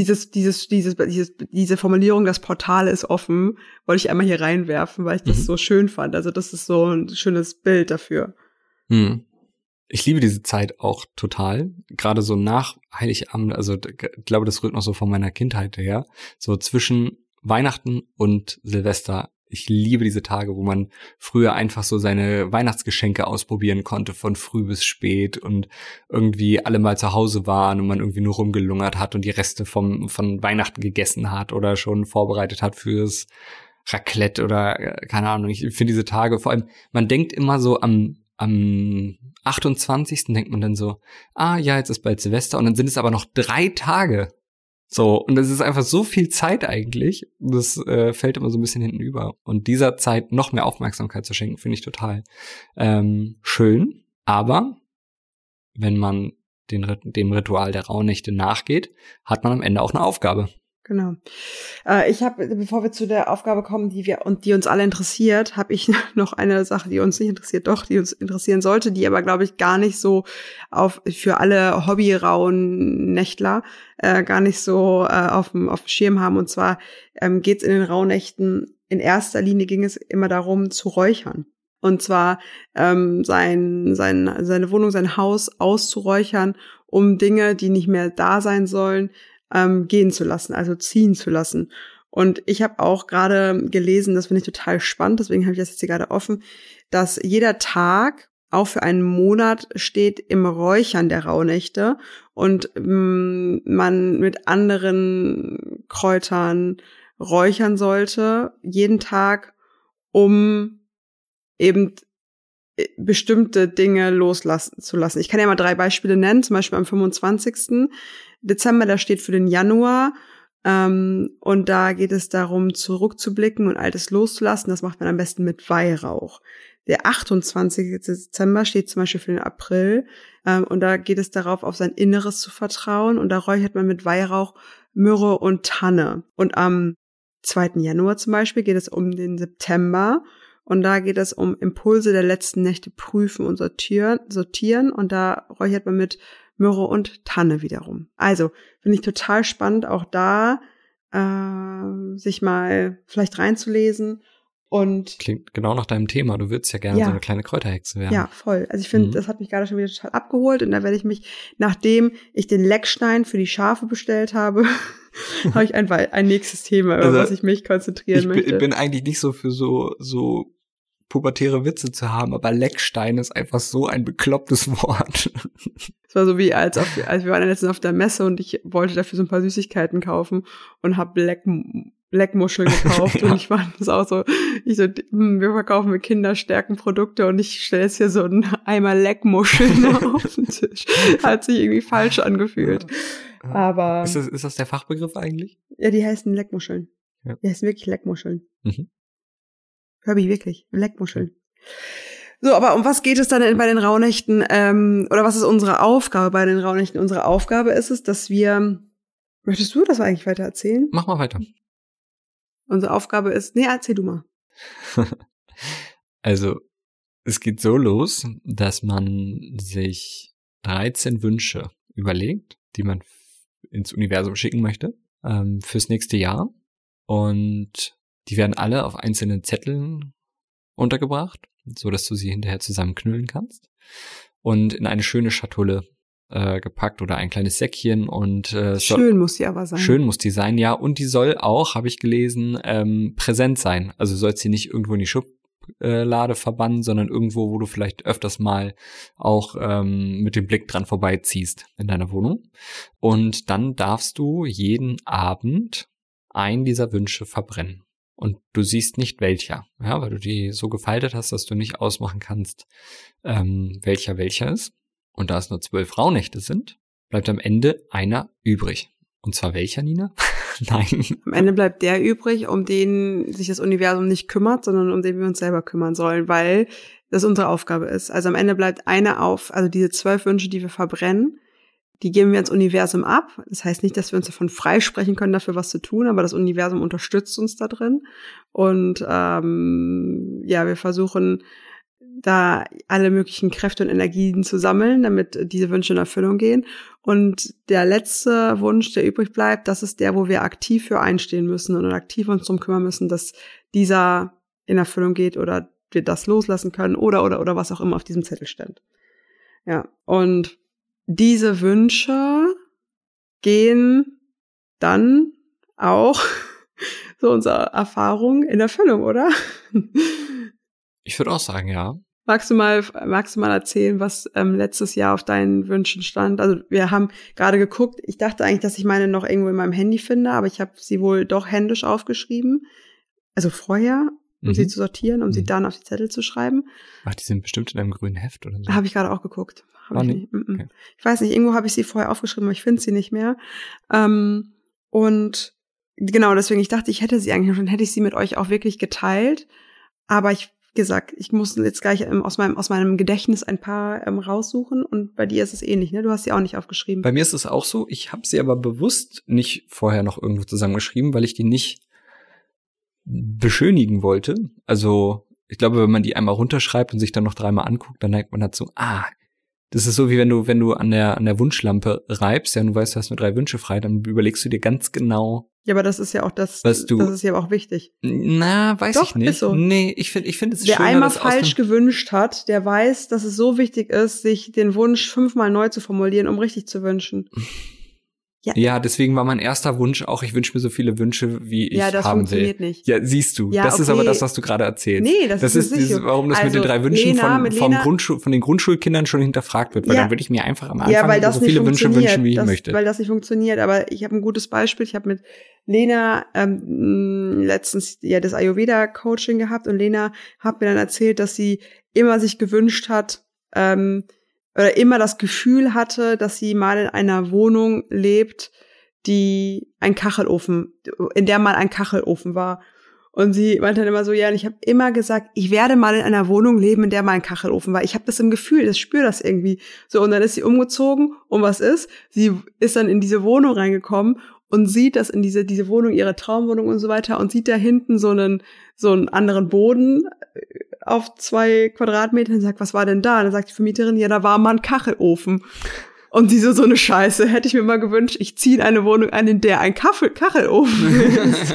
Diese Formulierung, das Portal ist offen, wollte ich einmal hier reinwerfen, weil ich das so schön fand. Also das ist so ein schönes Bild dafür.
Ich liebe diese Zeit auch total. Gerade so nach Heiligabend, also ich glaube, das rührt noch so von meiner Kindheit her. So zwischen Weihnachten und Silvester. Ich liebe diese Tage, wo man früher einfach so seine Weihnachtsgeschenke ausprobieren konnte, von früh bis spät und irgendwie alle mal zu Hause waren und man irgendwie nur rumgelungert hat und die Reste von Weihnachten gegessen hat oder schon vorbereitet hat fürs Raclette oder keine Ahnung. Ich finde diese Tage, vor allem, man denkt immer so am 28. denkt man dann so, ja, jetzt ist bald Silvester und dann sind es aber noch 3 Tage. So, und das ist einfach so viel Zeit eigentlich. Das fällt immer so ein bisschen hinten über. Und dieser Zeit noch mehr Aufmerksamkeit zu schenken, finde ich total schön. Aber wenn man dem Ritual der Rauhnächte nachgeht, hat man am Ende auch eine Aufgabe.
Genau. Ich habe, bevor wir zu der Aufgabe kommen, die uns alle interessiert, habe ich noch eine Sache, die uns nicht interessiert, doch, die uns interessieren sollte, die aber, glaube ich, gar nicht so für alle Hobby-Rauhnächtler gar nicht so auf dem Schirm haben. Und zwar geht's in den Rauhnächten, in erster Linie ging es immer darum, zu räuchern. Und zwar seine Wohnung, sein Haus auszuräuchern, um Dinge, die nicht mehr da sein sollen, gehen zu lassen, also ziehen zu lassen. Und ich habe auch gerade gelesen, das finde ich total spannend, deswegen habe ich das jetzt hier gerade offen, dass jeder Tag auch für einen Monat steht im Räuchern der Rauhnächte und man mit anderen Kräutern räuchern sollte, jeden Tag, um eben bestimmte Dinge loslassen zu lassen. Ich kann ja mal 3 Beispiele nennen, zum Beispiel am 25. Dezember, der steht für den Januar, und da geht es darum, zurückzublicken und Altes loszulassen. Das macht man am besten mit Weihrauch. Der 28. Dezember steht zum Beispiel für den April, und da geht es darauf, auf sein Inneres zu vertrauen, und da räuchert man mit Weihrauch, Myrrhe und Tanne. Und am 2. Januar zum Beispiel geht es um den September, und da geht es um Impulse der letzten Nächte prüfen und sortieren, und da räuchert man mit Myrrhe und Tanne wiederum. Also finde ich total spannend, auch da sich mal vielleicht reinzulesen. Und
klingt genau nach deinem Thema. Du würdest ja gerne so eine kleine Kräuterhexe werden.
Ja, voll. Also ich finde, das hat mich gerade schon wieder total abgeholt, und da werde ich mich, nachdem ich den Leckstein für die Schafe bestellt habe, habe ich ein nächstes Thema, über was ich mich konzentrieren möchte.
Ich bin eigentlich nicht so für so pubertäre Witze zu haben, aber Leckstein ist einfach so ein beklopptes Wort.
Es war so wie, als wir waren letztens auf der Messe und ich wollte dafür so ein paar Süßigkeiten kaufen und habe Leckmuscheln gekauft. Und ich war das auch so, wir verkaufen mit Kinderstärkenprodukte und ich stelle jetzt hier so einen Eimer Leckmuscheln auf den Tisch. Hat sich irgendwie falsch angefühlt. Aber
ist das der Fachbegriff eigentlich?
Ja, die heißen Leckmuscheln.
Ja.
Die heißen wirklich Leckmuscheln.
Mhm.
Kirby, wirklich, Leckmuscheln. So, aber um was geht es dann bei den Rauhnächten? Oder was ist unsere Aufgabe bei den Rauhnächten? Unsere Aufgabe ist es, dass wir, möchtest du das eigentlich weiter erzählen?
Mach mal weiter.
Unsere Aufgabe ist, erzähl du mal.
Also, es geht so los, dass man sich 13 Wünsche überlegt, die man ins Universum schicken möchte, fürs nächste Jahr. Und die werden alle auf einzelnen Zetteln untergebracht, so dass du sie hinterher zusammenknüllen kannst. Und in eine schöne Schatulle gepackt oder ein kleines Säckchen. Und
schön muss die aber sein.
Schön muss die sein, ja. Und die soll auch, habe ich gelesen, präsent sein. Also soll sie nicht irgendwo in die Schublade verbannen, sondern irgendwo, wo du vielleicht öfters mal auch mit dem Blick dran vorbeiziehst in deiner Wohnung. Und dann darfst du jeden Abend einen dieser Wünsche verbrennen. Und du siehst nicht welcher, ja, weil du die so gefaltet hast, dass du nicht ausmachen kannst, welcher ist. Und da es nur 12 Rauhnächte sind, bleibt am Ende einer übrig. Und zwar welcher, Nina? Nein.
Am Ende bleibt der übrig, um den sich das Universum nicht kümmert, sondern um den wir uns selber kümmern sollen, weil das unsere Aufgabe ist. Also am Ende bleibt also diese 12 Wünsche, die wir verbrennen, die geben wir ins Universum ab. Das heißt nicht, dass wir uns davon freisprechen können, dafür was zu tun, aber das Universum unterstützt uns da drin. Und wir versuchen da alle möglichen Kräfte und Energien zu sammeln, damit diese Wünsche in Erfüllung gehen. Und der letzte Wunsch, der übrig bleibt, das ist der, wo wir aktiv für einstehen müssen und aktiv uns darum kümmern müssen, dass dieser in Erfüllung geht oder wir das loslassen können oder was auch immer auf diesem Zettel steht. Ja, und diese Wünsche gehen dann auch, so unsere Erfahrung, in Erfüllung, oder?
Ich würde auch sagen, ja.
Magst du mal erzählen, was letztes Jahr auf deinen Wünschen stand? Also wir haben gerade geguckt, ich dachte eigentlich, dass ich meine noch irgendwo in meinem Handy finde, aber ich habe sie wohl doch händisch aufgeschrieben. Also vorher, um sie zu sortieren, um sie dann auf die Zettel zu schreiben.
Ach, die sind bestimmt in einem grünen Heft oder so.
Habe ich gerade auch geguckt.
Okay.
Ich weiß nicht, irgendwo habe ich sie vorher aufgeschrieben, aber ich finde sie nicht mehr. Und genau, deswegen, ich dachte, ich hätte sie eigentlich schon, hätte ich sie mit euch auch wirklich geteilt. Aber ich muss jetzt gleich aus meinem Gedächtnis ein paar raussuchen, und bei dir ist es ähnlich, ne? Du hast sie auch nicht aufgeschrieben.
Bei mir ist es auch so, ich habe sie aber bewusst nicht vorher noch irgendwo zusammengeschrieben, weil ich die nicht beschönigen wollte. Also ich glaube, wenn man die einmal runterschreibt und sich dann noch 3-mal anguckt, dann neigt man dazu, Das ist so, wie wenn du an der Wunschlampe reibst, ja, und du weißt, du hast nur 3 Wünsche frei, dann überlegst du dir ganz genau.
Ja, aber das ist ja auch das ist ja auch wichtig.
Na, weiß ich nicht.
Ist so.
Nee, ich finde es
Wer
schöner,
einmal falsch gewünscht hat, der weiß, dass es so wichtig ist, sich den Wunsch 5-mal neu zu formulieren, um richtig zu wünschen.
Ja, deswegen war mein erster Wunsch auch, ich wünsche mir so viele Wünsche, wie ich haben will.
Ja, das funktioniert nicht.
Ja, siehst du.
Ja,
das ist aber das, was du gerade erzählst.
Nee, das ist
dieses, warum das mit den 3 Wünschen von den Grundschulkindern schon hinterfragt wird. Weil dann würde ich mir einfach am Anfang so viele Wünsche wünschen, wie ich möchte.
Weil das nicht funktioniert. Aber ich habe ein gutes Beispiel. Ich habe mit Lena letztens das Ayurveda-Coaching gehabt. Und Lena hat mir dann erzählt, dass sie immer sich gewünscht hat, oder immer das Gefühl hatte, dass sie mal in einer Wohnung lebt, in der mal ein Kachelofen war. Und sie meinte dann immer so, ja, und ich habe immer gesagt, ich werde mal in einer Wohnung leben, in der mal ein Kachelofen war. Ich habe das im Gefühl, ich spüre das irgendwie. So, und dann ist sie umgezogen und was ist? Sie ist dann in diese Wohnung reingekommen und sieht das in diese Wohnung, ihre Traumwohnung und so weiter, und sieht da hinten so einen anderen Boden auf 2 Quadratmetern und sagt, was war denn da? Und dann sagt die Vermieterin, ja, da war mal ein Kachelofen. Und sie so eine Scheiße, hätte ich mir mal gewünscht, ich ziehe in eine Wohnung ein, in der ein Kachelofen ist.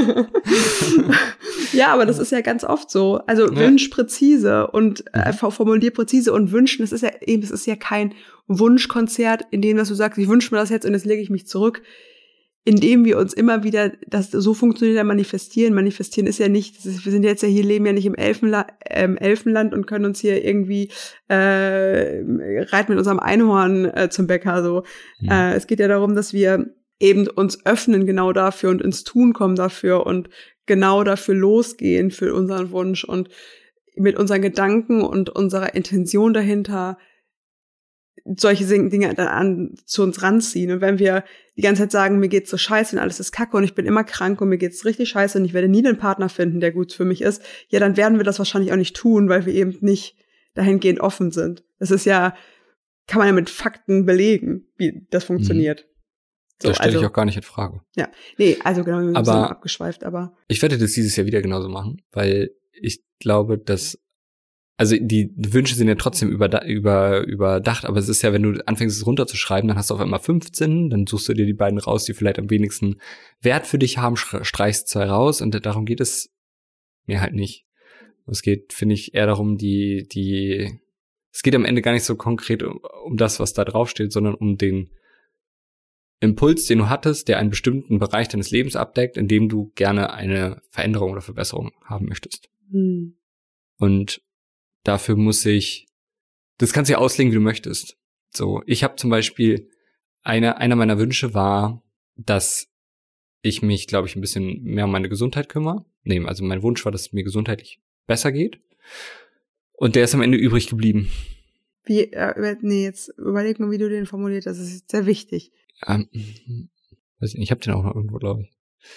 Ja, aber das ist ja ganz oft so. Also wünsch präzise und formulier präzise und wünschen, es ist ja kein Wunschkonzert, in dem dass du sagst, ich wünsche mir das jetzt und jetzt lege ich mich zurück. Indem wir uns immer wieder, so funktioniert ja Manifestieren. Manifestieren ist ja nicht, wir sind jetzt ja hier, leben ja nicht im Elfenland und können uns hier irgendwie reiten mit unserem Einhorn zum Bäcker. So. Ja. Es geht ja darum, dass wir eben uns öffnen genau dafür und ins Tun kommen dafür und genau dafür losgehen für unseren Wunsch und mit unseren Gedanken und unserer Intention dahinter solche Dinge dann zu uns ranziehen. Und wenn wir die ganze Zeit sagen, mir geht's so scheiße und alles ist kacke und ich bin immer krank und mir geht's richtig scheiße und ich werde nie einen Partner finden, der gut für mich ist, ja, dann werden wir das wahrscheinlich auch nicht tun, weil wir eben nicht dahingehend offen sind. Das ist ja, kann man ja mit Fakten belegen, wie das funktioniert.
So, das stelle ich auch gar nicht in Frage.
Ja, nee, also genau, wir sind abgeschweift, aber
ich werde das dieses Jahr wieder genauso machen, weil ich glaube, dass die Wünsche sind ja trotzdem überdacht, aber es ist ja, wenn du anfängst, es runterzuschreiben, dann hast du auf einmal 15, dann suchst du dir die beiden raus, die vielleicht am wenigsten Wert für dich haben, streichst 2 raus, und darum geht es mir halt nicht. Es geht, finde ich, eher darum, es geht am Ende gar nicht so konkret um das, was da draufsteht, sondern um den Impuls, den du hattest, der einen bestimmten Bereich deines Lebens abdeckt, in dem du gerne eine Veränderung oder Verbesserung haben möchtest. Und dafür das kannst du ja auslegen, wie du möchtest. So, ich habe zum Beispiel, einer meiner Wünsche war, dass ich mich, glaube ich, ein bisschen mehr um meine Gesundheit kümmere. Nee, also mein Wunsch war, dass es mir gesundheitlich besser geht. Und der ist am Ende übrig geblieben.
Jetzt überleg mal, wie du den formuliert hast. Das ist sehr wichtig.
Weiß ich nicht, ich habe den auch noch irgendwo, glaube ich.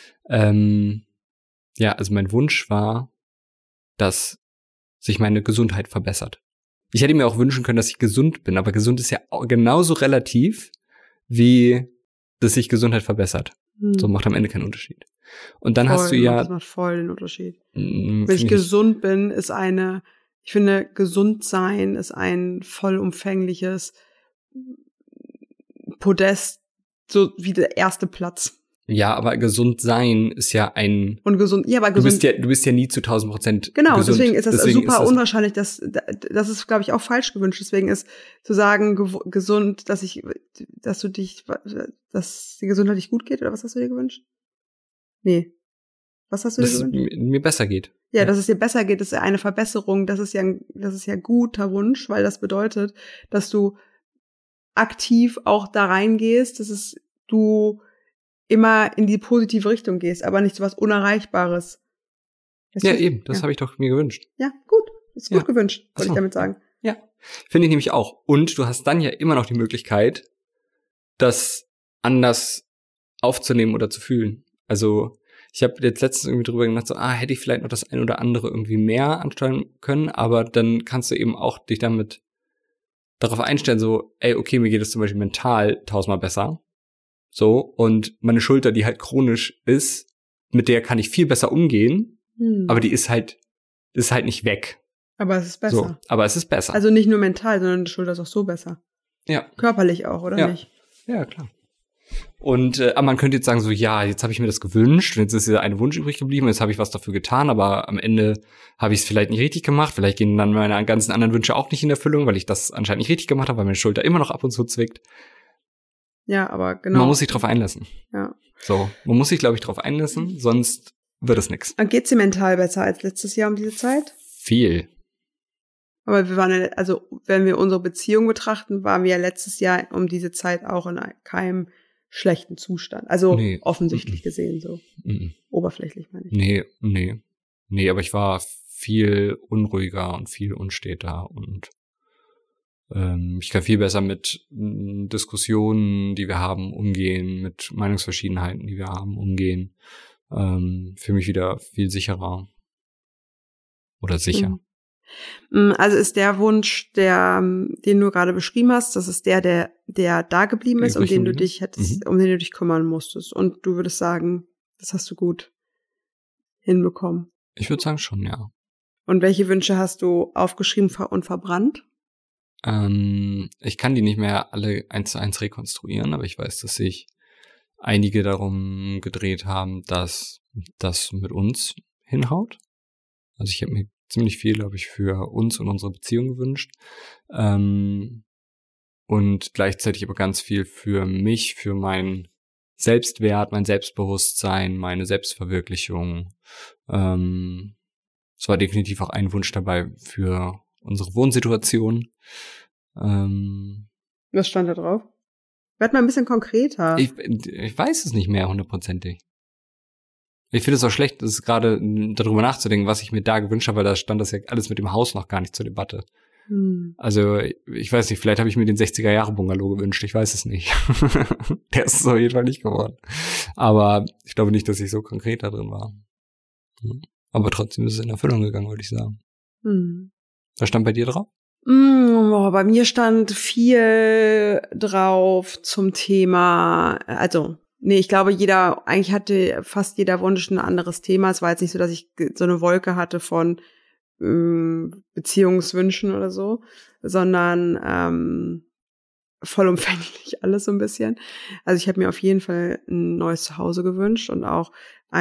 Ja, also mein Wunsch war, dass sich meine Gesundheit verbessert. Ich hätte mir auch wünschen können, dass ich gesund bin, aber gesund ist ja genauso relativ, wie dass sich Gesundheit verbessert. So macht am Ende keinen Unterschied. Und dann hast du ja...
Das macht voll den Unterschied. Wenn ich gesund bin, ich finde, gesund sein ist ein vollumfängliches Podest, so wie der erste Platz.
Ja, aber gesund sein ist ja
aber gesund.
Du bist ja nie zu 1000%
genau,
gesund.
Deswegen ist das super unwahrscheinlich, das ist, glaube ich, auch falsch gewünscht. Deswegen ist zu sagen, gesund, dass die Gesundheit dich gut geht, oder was hast du dir gewünscht? Nee. Was hast du dir gewünscht?
Dass es mir besser geht.
Ja, dass es dir besser geht, ist ja eine Verbesserung. Das ist ja guter Wunsch, weil das bedeutet, dass du aktiv auch da reingehst, dass du immer in die positive Richtung gehst, aber nicht so was Unerreichbares.
Ja, eben, das habe ich doch mir gewünscht.
Ja, gut, ist gut gewünscht, wollte ich damit sagen.
Ja, finde ich nämlich auch. Und du hast dann ja immer noch die Möglichkeit, das anders aufzunehmen oder zu fühlen. Also ich habe jetzt letztens irgendwie drüber gedacht, so, hätte ich vielleicht noch das ein oder andere irgendwie mehr ansteuern können, aber dann kannst du eben auch dich damit darauf einstellen, so, okay, mir geht es zum Beispiel mental 1000-mal besser. So, und meine Schulter, die halt chronisch ist, mit der kann ich viel besser umgehen, aber die ist halt nicht weg.
Aber es ist besser.
So, aber es ist besser.
Also nicht nur mental, sondern die Schulter ist auch so besser.
Ja.
Körperlich auch, oder nicht?
Ja, klar. Und aber man könnte jetzt sagen so, ja, jetzt habe ich mir das gewünscht und jetzt ist dieser eine Wunsch übrig geblieben, jetzt habe ich was dafür getan, aber am Ende habe ich es vielleicht nicht richtig gemacht, vielleicht gehen dann meine ganzen anderen Wünsche auch nicht in Erfüllung, weil ich das anscheinend nicht richtig gemacht habe, weil meine Schulter immer noch ab und zu zwickt.
Ja, aber genau.
Man muss sich drauf einlassen.
Ja.
So, man muss sich, glaube ich, drauf einlassen, sonst wird es nix.
Und geht's dir mental besser als letztes Jahr um diese Zeit?
Viel.
Aber wir waren ja, also wenn wir unsere Beziehung betrachten, waren wir ja letztes Jahr um diese Zeit auch in keinem schlechten Zustand. Also offensichtlich gesehen so. Oberflächlich meine ich.
Nee, aber ich war viel unruhiger und viel unsteter und ich kann viel besser mit Diskussionen, die wir haben, umgehen, mit Meinungsverschiedenheiten, die wir haben, umgehen. Für mich wieder viel sicherer. Oder sicher.
Also ist der Wunsch, den du gerade beschrieben hast, das ist der da geblieben ist, um den du dich um den du dich kümmern musstest. Und du würdest sagen, das hast du gut hinbekommen.
Ich würde sagen schon, ja.
Und welche Wünsche hast du aufgeschrieben und verbrannt?
Ich kann die nicht mehr alle 1:1 rekonstruieren, aber ich weiß, dass sich einige darum gedreht haben, dass das mit uns hinhaut. Also ich habe mir ziemlich viel, glaube ich, für uns und unsere Beziehung gewünscht. Und gleichzeitig aber ganz viel für mich, für meinen Selbstwert, mein Selbstbewusstsein, meine Selbstverwirklichung. Es war definitiv auch ein Wunsch dabei für unsere Wohnsituation.
Was stand da drauf? Werd mal ein bisschen konkreter.
Ich weiß es nicht mehr 100%ig. Ich finde es auch schlecht, das gerade darüber nachzudenken, was ich mir da gewünscht habe, weil da stand das ja alles mit dem Haus noch gar nicht zur Debatte. Also, ich weiß nicht, vielleicht habe ich mir den 60er-Jahre-Bungalow gewünscht, ich weiß es nicht. Der ist es auf jeden Fall nicht geworden. Aber ich glaube nicht, dass ich so konkret da drin war. Aber trotzdem ist es in Erfüllung gegangen, würde ich sagen. Was stand bei dir drauf?
Bei mir stand viel drauf zum Thema, ich glaube, eigentlich hatte fast jeder Wunsch ein anderes Thema. Es war jetzt nicht so, dass ich so eine Wolke hatte von Beziehungswünschen oder so, sondern vollumfänglich alles so ein bisschen. Also ich habe mir auf jeden Fall ein neues Zuhause gewünscht und auch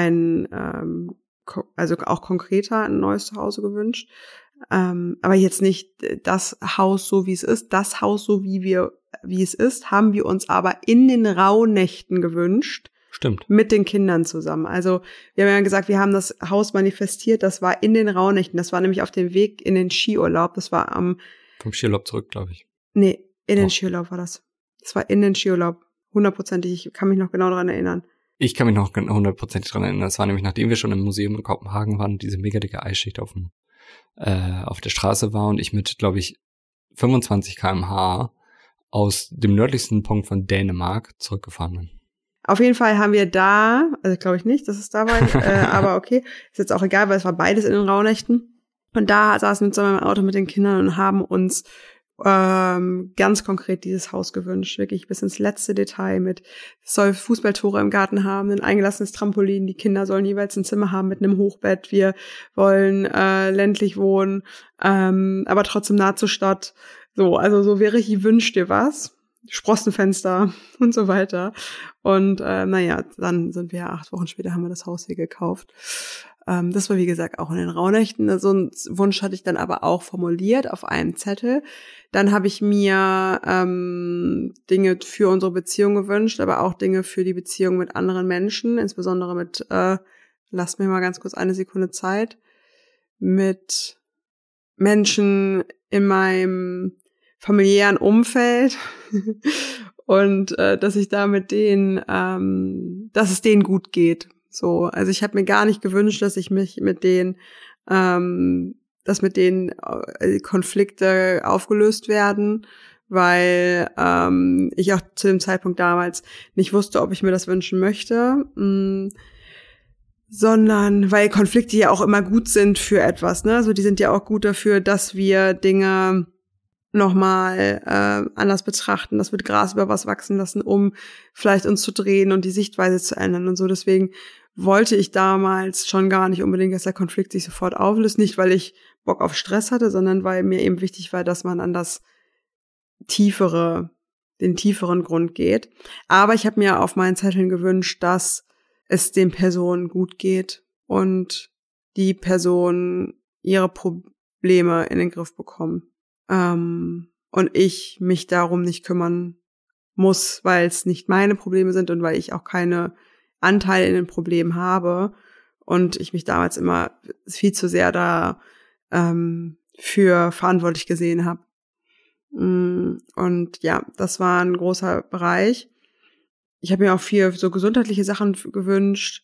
auch konkreter ein neues Zuhause gewünscht. Aber jetzt nicht das Haus so, wie es ist. Das Haus so, wie es ist, haben wir uns aber in den Rauhnächten gewünscht.
Stimmt.
Mit den Kindern zusammen. Also wir haben ja gesagt, wir haben das Haus manifestiert. Das war in den Rauhnächten. Das war nämlich auf dem Weg in den Skiurlaub. Das war
vom Skiurlaub zurück, glaube ich.
Nee, in den Skiurlaub war das. Das war in den Skiurlaub. 100%. Ich kann mich noch genau daran erinnern.
Ich kann mich noch 100% daran erinnern. Das war nämlich, nachdem wir schon im Museum in Kopenhagen waren, diese mega dicke Eisschicht auf der Straße war und ich mit, glaube ich, 25 km/h aus dem nördlichsten Punkt von Dänemark zurückgefahren bin.
Auf jeden Fall haben wir da, also glaube ich nicht, dass es da war, aber okay, ist jetzt auch egal, weil es war beides in den Rauhnächten. Und da saßen wir zusammen im Auto mit den Kindern und haben uns ganz konkret dieses Haus gewünscht, wirklich bis ins letzte Detail mit, es soll Fußballtore im Garten haben, ein eingelassenes Trampolin, die Kinder sollen jeweils ein Zimmer haben mit einem Hochbett, wir wollen ländlich wohnen, aber trotzdem nah zur Stadt. So, also so wäre ich, wünsch dir was, Sprossenfenster und so weiter. Und dann sind wir 8 Wochen später, haben wir das Haus hier gekauft. Das war, wie gesagt, auch in den Rauhnächten. So einen Wunsch hatte ich dann aber auch formuliert auf einem Zettel. Dann habe ich mir Dinge für unsere Beziehung gewünscht, aber auch Dinge für die Beziehung mit anderen Menschen, insbesondere mit, lasst mir mal ganz kurz eine Sekunde Zeit, mit Menschen in meinem familiären Umfeld und dass ich da mit denen, dass es denen gut geht. So, also ich habe mir gar nicht gewünscht, dass ich mich mit denen, dass mit denen Konflikte aufgelöst werden, weil ich auch zu dem Zeitpunkt damals nicht wusste, ob ich mir das wünschen möchte, sondern weil Konflikte ja auch immer gut sind für etwas, ne? Also die sind ja auch gut dafür, dass wir Dinge nochmal anders betrachten, dass wir Gras über was wachsen lassen, um vielleicht uns zu drehen und die Sichtweise zu ändern und so. Deswegen wollte ich damals schon gar nicht unbedingt, dass der Konflikt sich sofort auflöst. Nicht, weil ich Bock auf Stress hatte, sondern weil mir eben wichtig war, dass man an den tieferen Grund geht. Aber ich habe mir auf meinen Zetteln gewünscht, dass es den Personen gut geht und die Personen ihre Probleme in den Griff bekommen. Und ich mich darum nicht kümmern muss, weil es nicht meine Probleme sind und weil ich auch keine Anteile in den Problemen habe und ich mich damals immer viel zu sehr da für verantwortlich gesehen habe. Und ja, das war ein großer Bereich. Ich habe mir auch viel so gesundheitliche Sachen gewünscht,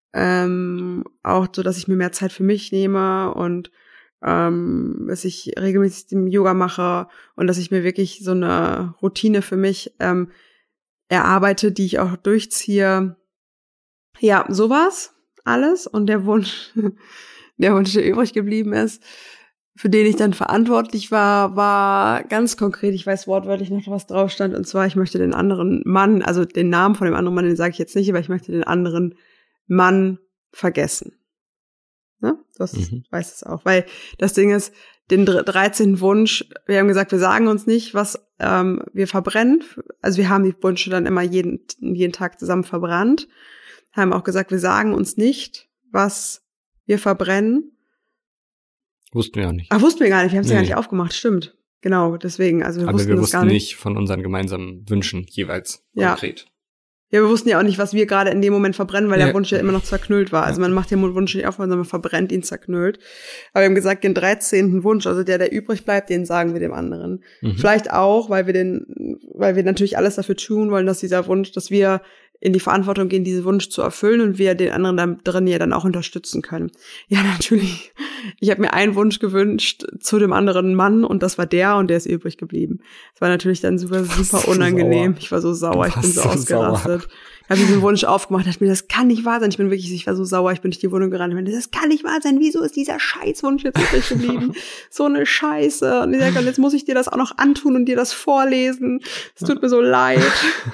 auch so, dass ich mir mehr Zeit für mich nehme und dass ich regelmäßig Yoga mache und dass ich mir wirklich so eine Routine für mich erarbeite, die ich auch durchziehe. Ja, sowas alles. Und der Wunsch, der übrig geblieben ist, für den ich dann verantwortlich war ganz konkret, ich weiß wortwörtlich noch, was drauf stand, und zwar, ich möchte den anderen Mann, also den Namen von dem anderen Mann, den sage ich jetzt nicht, aber ich möchte den anderen Mann vergessen. Ne? Du weißt es auch, weil das Ding ist, den 13. Wunsch, wir haben gesagt, wir sagen uns nicht, was wir verbrennen, also wir haben die Wünsche dann immer jeden Tag zusammen verbrannt, haben auch gesagt, wir sagen uns nicht, was wir verbrennen.
Wussten wir auch nicht.
Wussten wir gar nicht, wir haben es ja gar nicht aufgemacht, stimmt. Genau, deswegen, also
wir wussten nicht von unseren gemeinsamen Wünschen jeweils konkret.
Ja, wir wussten ja auch nicht, was wir gerade in dem Moment verbrennen, weil der Wunsch ja immer noch zerknüllt war. Also man macht den Wunsch nicht auf, sondern man verbrennt ihn zerknüllt. Aber wir haben gesagt, den 13. Wunsch, also der übrig bleibt, den sagen wir dem anderen. Vielleicht auch, weil wir natürlich alles dafür tun wollen, dass dieser Wunsch, dass wir in die Verantwortung gehen, diesen Wunsch zu erfüllen und wir den anderen da drin ja dann auch unterstützen können. Ja, natürlich. Ich habe mir einen Wunsch gewünscht zu dem anderen Mann und das war der und der ist übrig geblieben. Das war natürlich dann super unangenehm. Ich war so sauer, ich bin so ausgerastet. Ich habe diesen Wunsch aufgemacht, dachte mir, das kann nicht wahr sein. Ich war so sauer, ich bin durch die Wohnung gerannt. Ich meinte, das kann nicht wahr sein. Wieso ist dieser Scheißwunsch jetzt übrig geblieben? So eine Scheiße. Und ich sage, jetzt muss ich dir das auch noch antun und dir das vorlesen. Es tut mir so leid.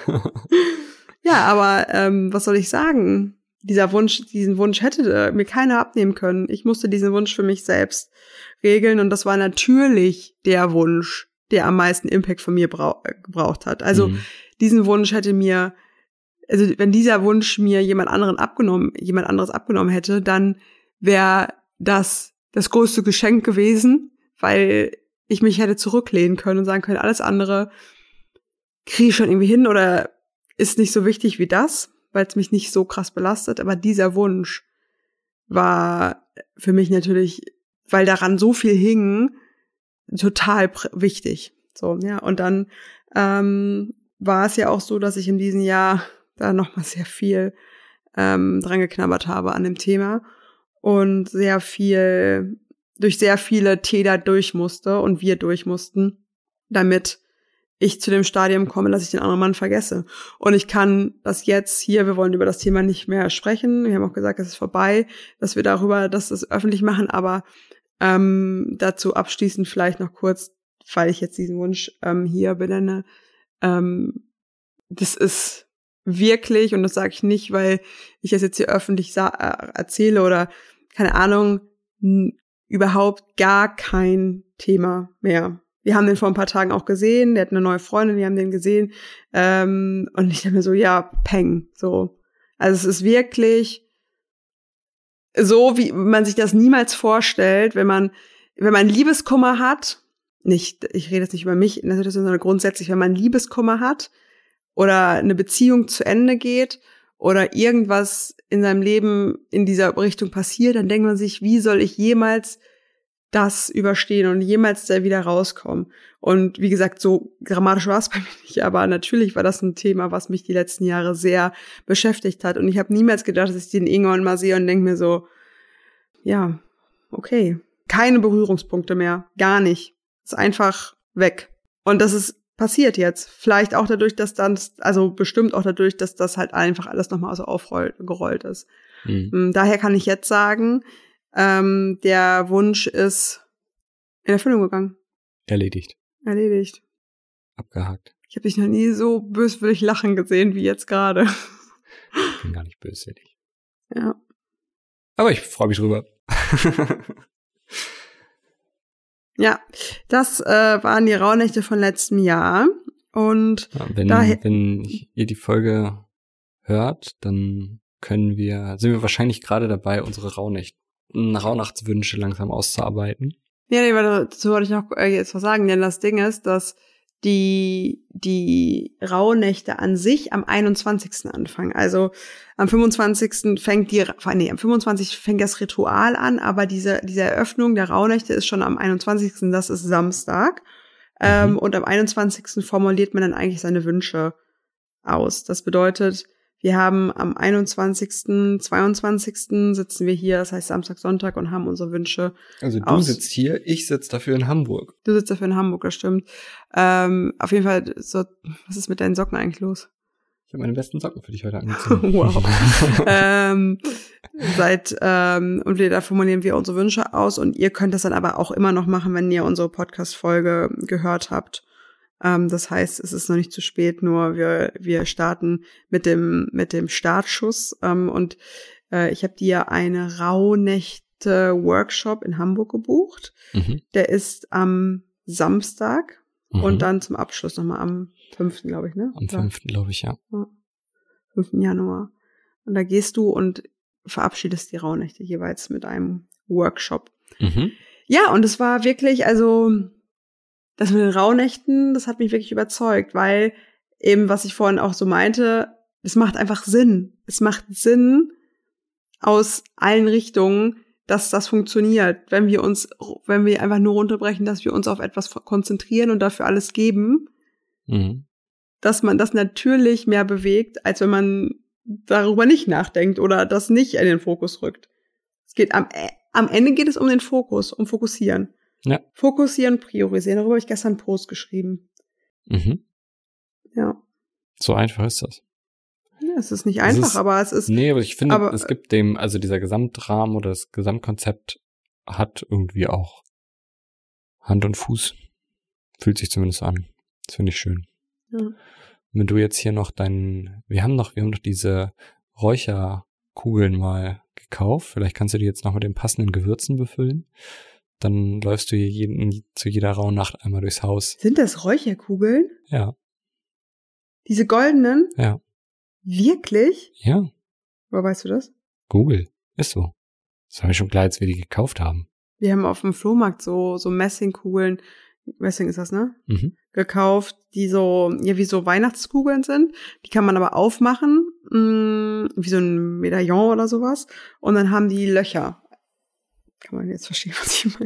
Ja, aber was soll ich sagen? Diesen Wunsch hätte mir keiner abnehmen können. Ich musste diesen Wunsch für mich selbst regeln und das war natürlich der Wunsch, der am meisten Impact von mir gebraucht hat. Also diesen Wunsch wenn dieser Wunsch mir jemand anderes abgenommen hätte, dann wäre das größte Geschenk gewesen, weil ich mich hätte zurücklehnen können und sagen können, alles andere kriege ich schon irgendwie hin oder ist nicht so wichtig wie das, weil es mich nicht so krass belastet. Aber dieser Wunsch war für mich natürlich, weil daran so viel hing, total wichtig. So, ja. Und dann war es ja auch so, dass ich in diesem Jahr da nochmal sehr viel dran geknabbert habe an dem Thema und durch sehr viele Täler durch musste und wir durch mussten, damit ich zu dem Stadium komme, dass ich den anderen Mann vergesse. Und ich kann das jetzt wir wollen über das Thema nicht mehr sprechen. Wir haben auch gesagt, es ist vorbei, dass wir das öffentlich machen, aber dazu abschließend vielleicht noch kurz, weil ich jetzt diesen Wunsch hier benenne. Das ist wirklich, und das sage ich nicht, weil ich es jetzt hier öffentlich erzähle oder keine Ahnung, überhaupt gar kein Thema mehr. Wir haben den vor ein paar Tagen auch gesehen, der hat eine neue Freundin, wir haben den gesehen und ich dachte mir so, ja, peng, so. Also es ist wirklich so, wie man sich das niemals vorstellt, wenn man Liebeskummer hat, ich rede jetzt nicht über mich in der Situation, sondern grundsätzlich, wenn man Liebeskummer hat oder eine Beziehung zu Ende geht oder irgendwas in seinem Leben in dieser Richtung passiert, dann denkt man sich, wie soll ich jemals das überstehen und jemals da wieder rauskommen. Und wie gesagt, so dramatisch war es bei mir nicht, aber natürlich war das ein Thema, was mich die letzten Jahre sehr beschäftigt hat. Und ich habe niemals gedacht, dass ich den irgendwann mal sehe und denke mir so, ja, okay, keine Berührungspunkte mehr, gar nicht. Ist einfach weg. Und das ist passiert jetzt. Vielleicht auch dadurch, bestimmt auch dadurch, dass das halt einfach alles nochmal so gerollt ist. Daher kann ich jetzt sagen, der Wunsch ist in Erfüllung gegangen.
Erledigt.
Abgehakt. Ich habe dich noch nie so böswillig lachen gesehen wie jetzt gerade.
Ich bin gar nicht böswillig.
Ja.
Aber ich freue mich drüber.
Ja, das waren die Rauhnächte von letztem Jahr. Und
ja, wenn ihr die Folge hört, dann sind wir wahrscheinlich gerade dabei, unsere Rauhnachtswünsche langsam auszuarbeiten.
Ja, nee, dazu wollte ich noch jetzt was sagen, denn das Ding ist, dass die Rauhnächte an sich am 21. anfangen. Also am 25. fängt das Ritual an, aber diese Eröffnung der Rauhnächte ist schon am 21. Das ist Samstag. Und am 21. formuliert man dann eigentlich seine Wünsche aus. Das bedeutet, wir haben am 21., 22. sitzen wir hier, das heißt Samstag, Sonntag und haben unsere Wünsche.
Also du sitzt hier, ich sitze dafür in Hamburg.
Du sitzt dafür in Hamburg, das stimmt. Auf jeden Fall, so, was ist mit deinen Socken eigentlich los?
Ich habe meine besten Socken für dich heute angezogen.
Wow. Und da formulieren wir unsere Wünsche aus und ihr könnt das dann aber auch immer noch machen, wenn ihr unsere Podcast-Folge gehört habt. Das heißt, es ist noch nicht zu spät, nur wir starten mit dem Startschuss. Und ich habe dir eine Rauhnächte-Workshop in Hamburg gebucht. Der ist am Samstag und dann zum Abschluss nochmal am 5., glaube ich, ne?
Am 5., glaube ich, ja.
5. Januar. Und da gehst du und verabschiedest die Rauhnächte jeweils mit einem Workshop. Ja, und es war wirklich, also das mit den Rauhnächten, das hat mich wirklich überzeugt, weil eben, was ich vorhin auch so meinte, es macht einfach Sinn. Es macht Sinn aus allen Richtungen, dass das funktioniert, wenn wir einfach nur runterbrechen, dass wir uns auf etwas konzentrieren und dafür alles geben, dass man das natürlich mehr bewegt, als wenn man darüber nicht nachdenkt oder das nicht in den Fokus rückt. Es geht am Ende geht es um den Fokus, um Fokussieren.
Ja.
Fokussieren, priorisieren. Darüber habe ich gestern einen Post geschrieben. Ja.
So einfach ist das.
Ja, es ist nicht einfach, aber es ist.
Nee, aber ich finde, es gibt also dieser Gesamtrahmen oder das Gesamtkonzept hat irgendwie auch Hand und Fuß. Fühlt sich zumindest an. Das finde ich schön. Ja. Wenn du jetzt hier noch wir haben noch diese Räucherkugeln mal gekauft. Vielleicht kannst du die jetzt noch mit den passenden Gewürzen befüllen. Dann läufst du zu jeder Rauhnacht einmal durchs Haus.
Sind das Räucherkugeln?
Ja.
Diese goldenen?
Ja.
Wirklich?
Ja.
Woher weißt du das?
Google. Ist so. Das war mir schon klar, als wir die gekauft haben.
Wir haben auf dem Flohmarkt so Messingkugeln, Messing ist das, ne? Gekauft, die so, ja, wie so Weihnachtskugeln sind. Die kann man aber aufmachen, wie so ein Medaillon oder sowas. Und dann haben die Löcher. Kann man jetzt verstehen, was ich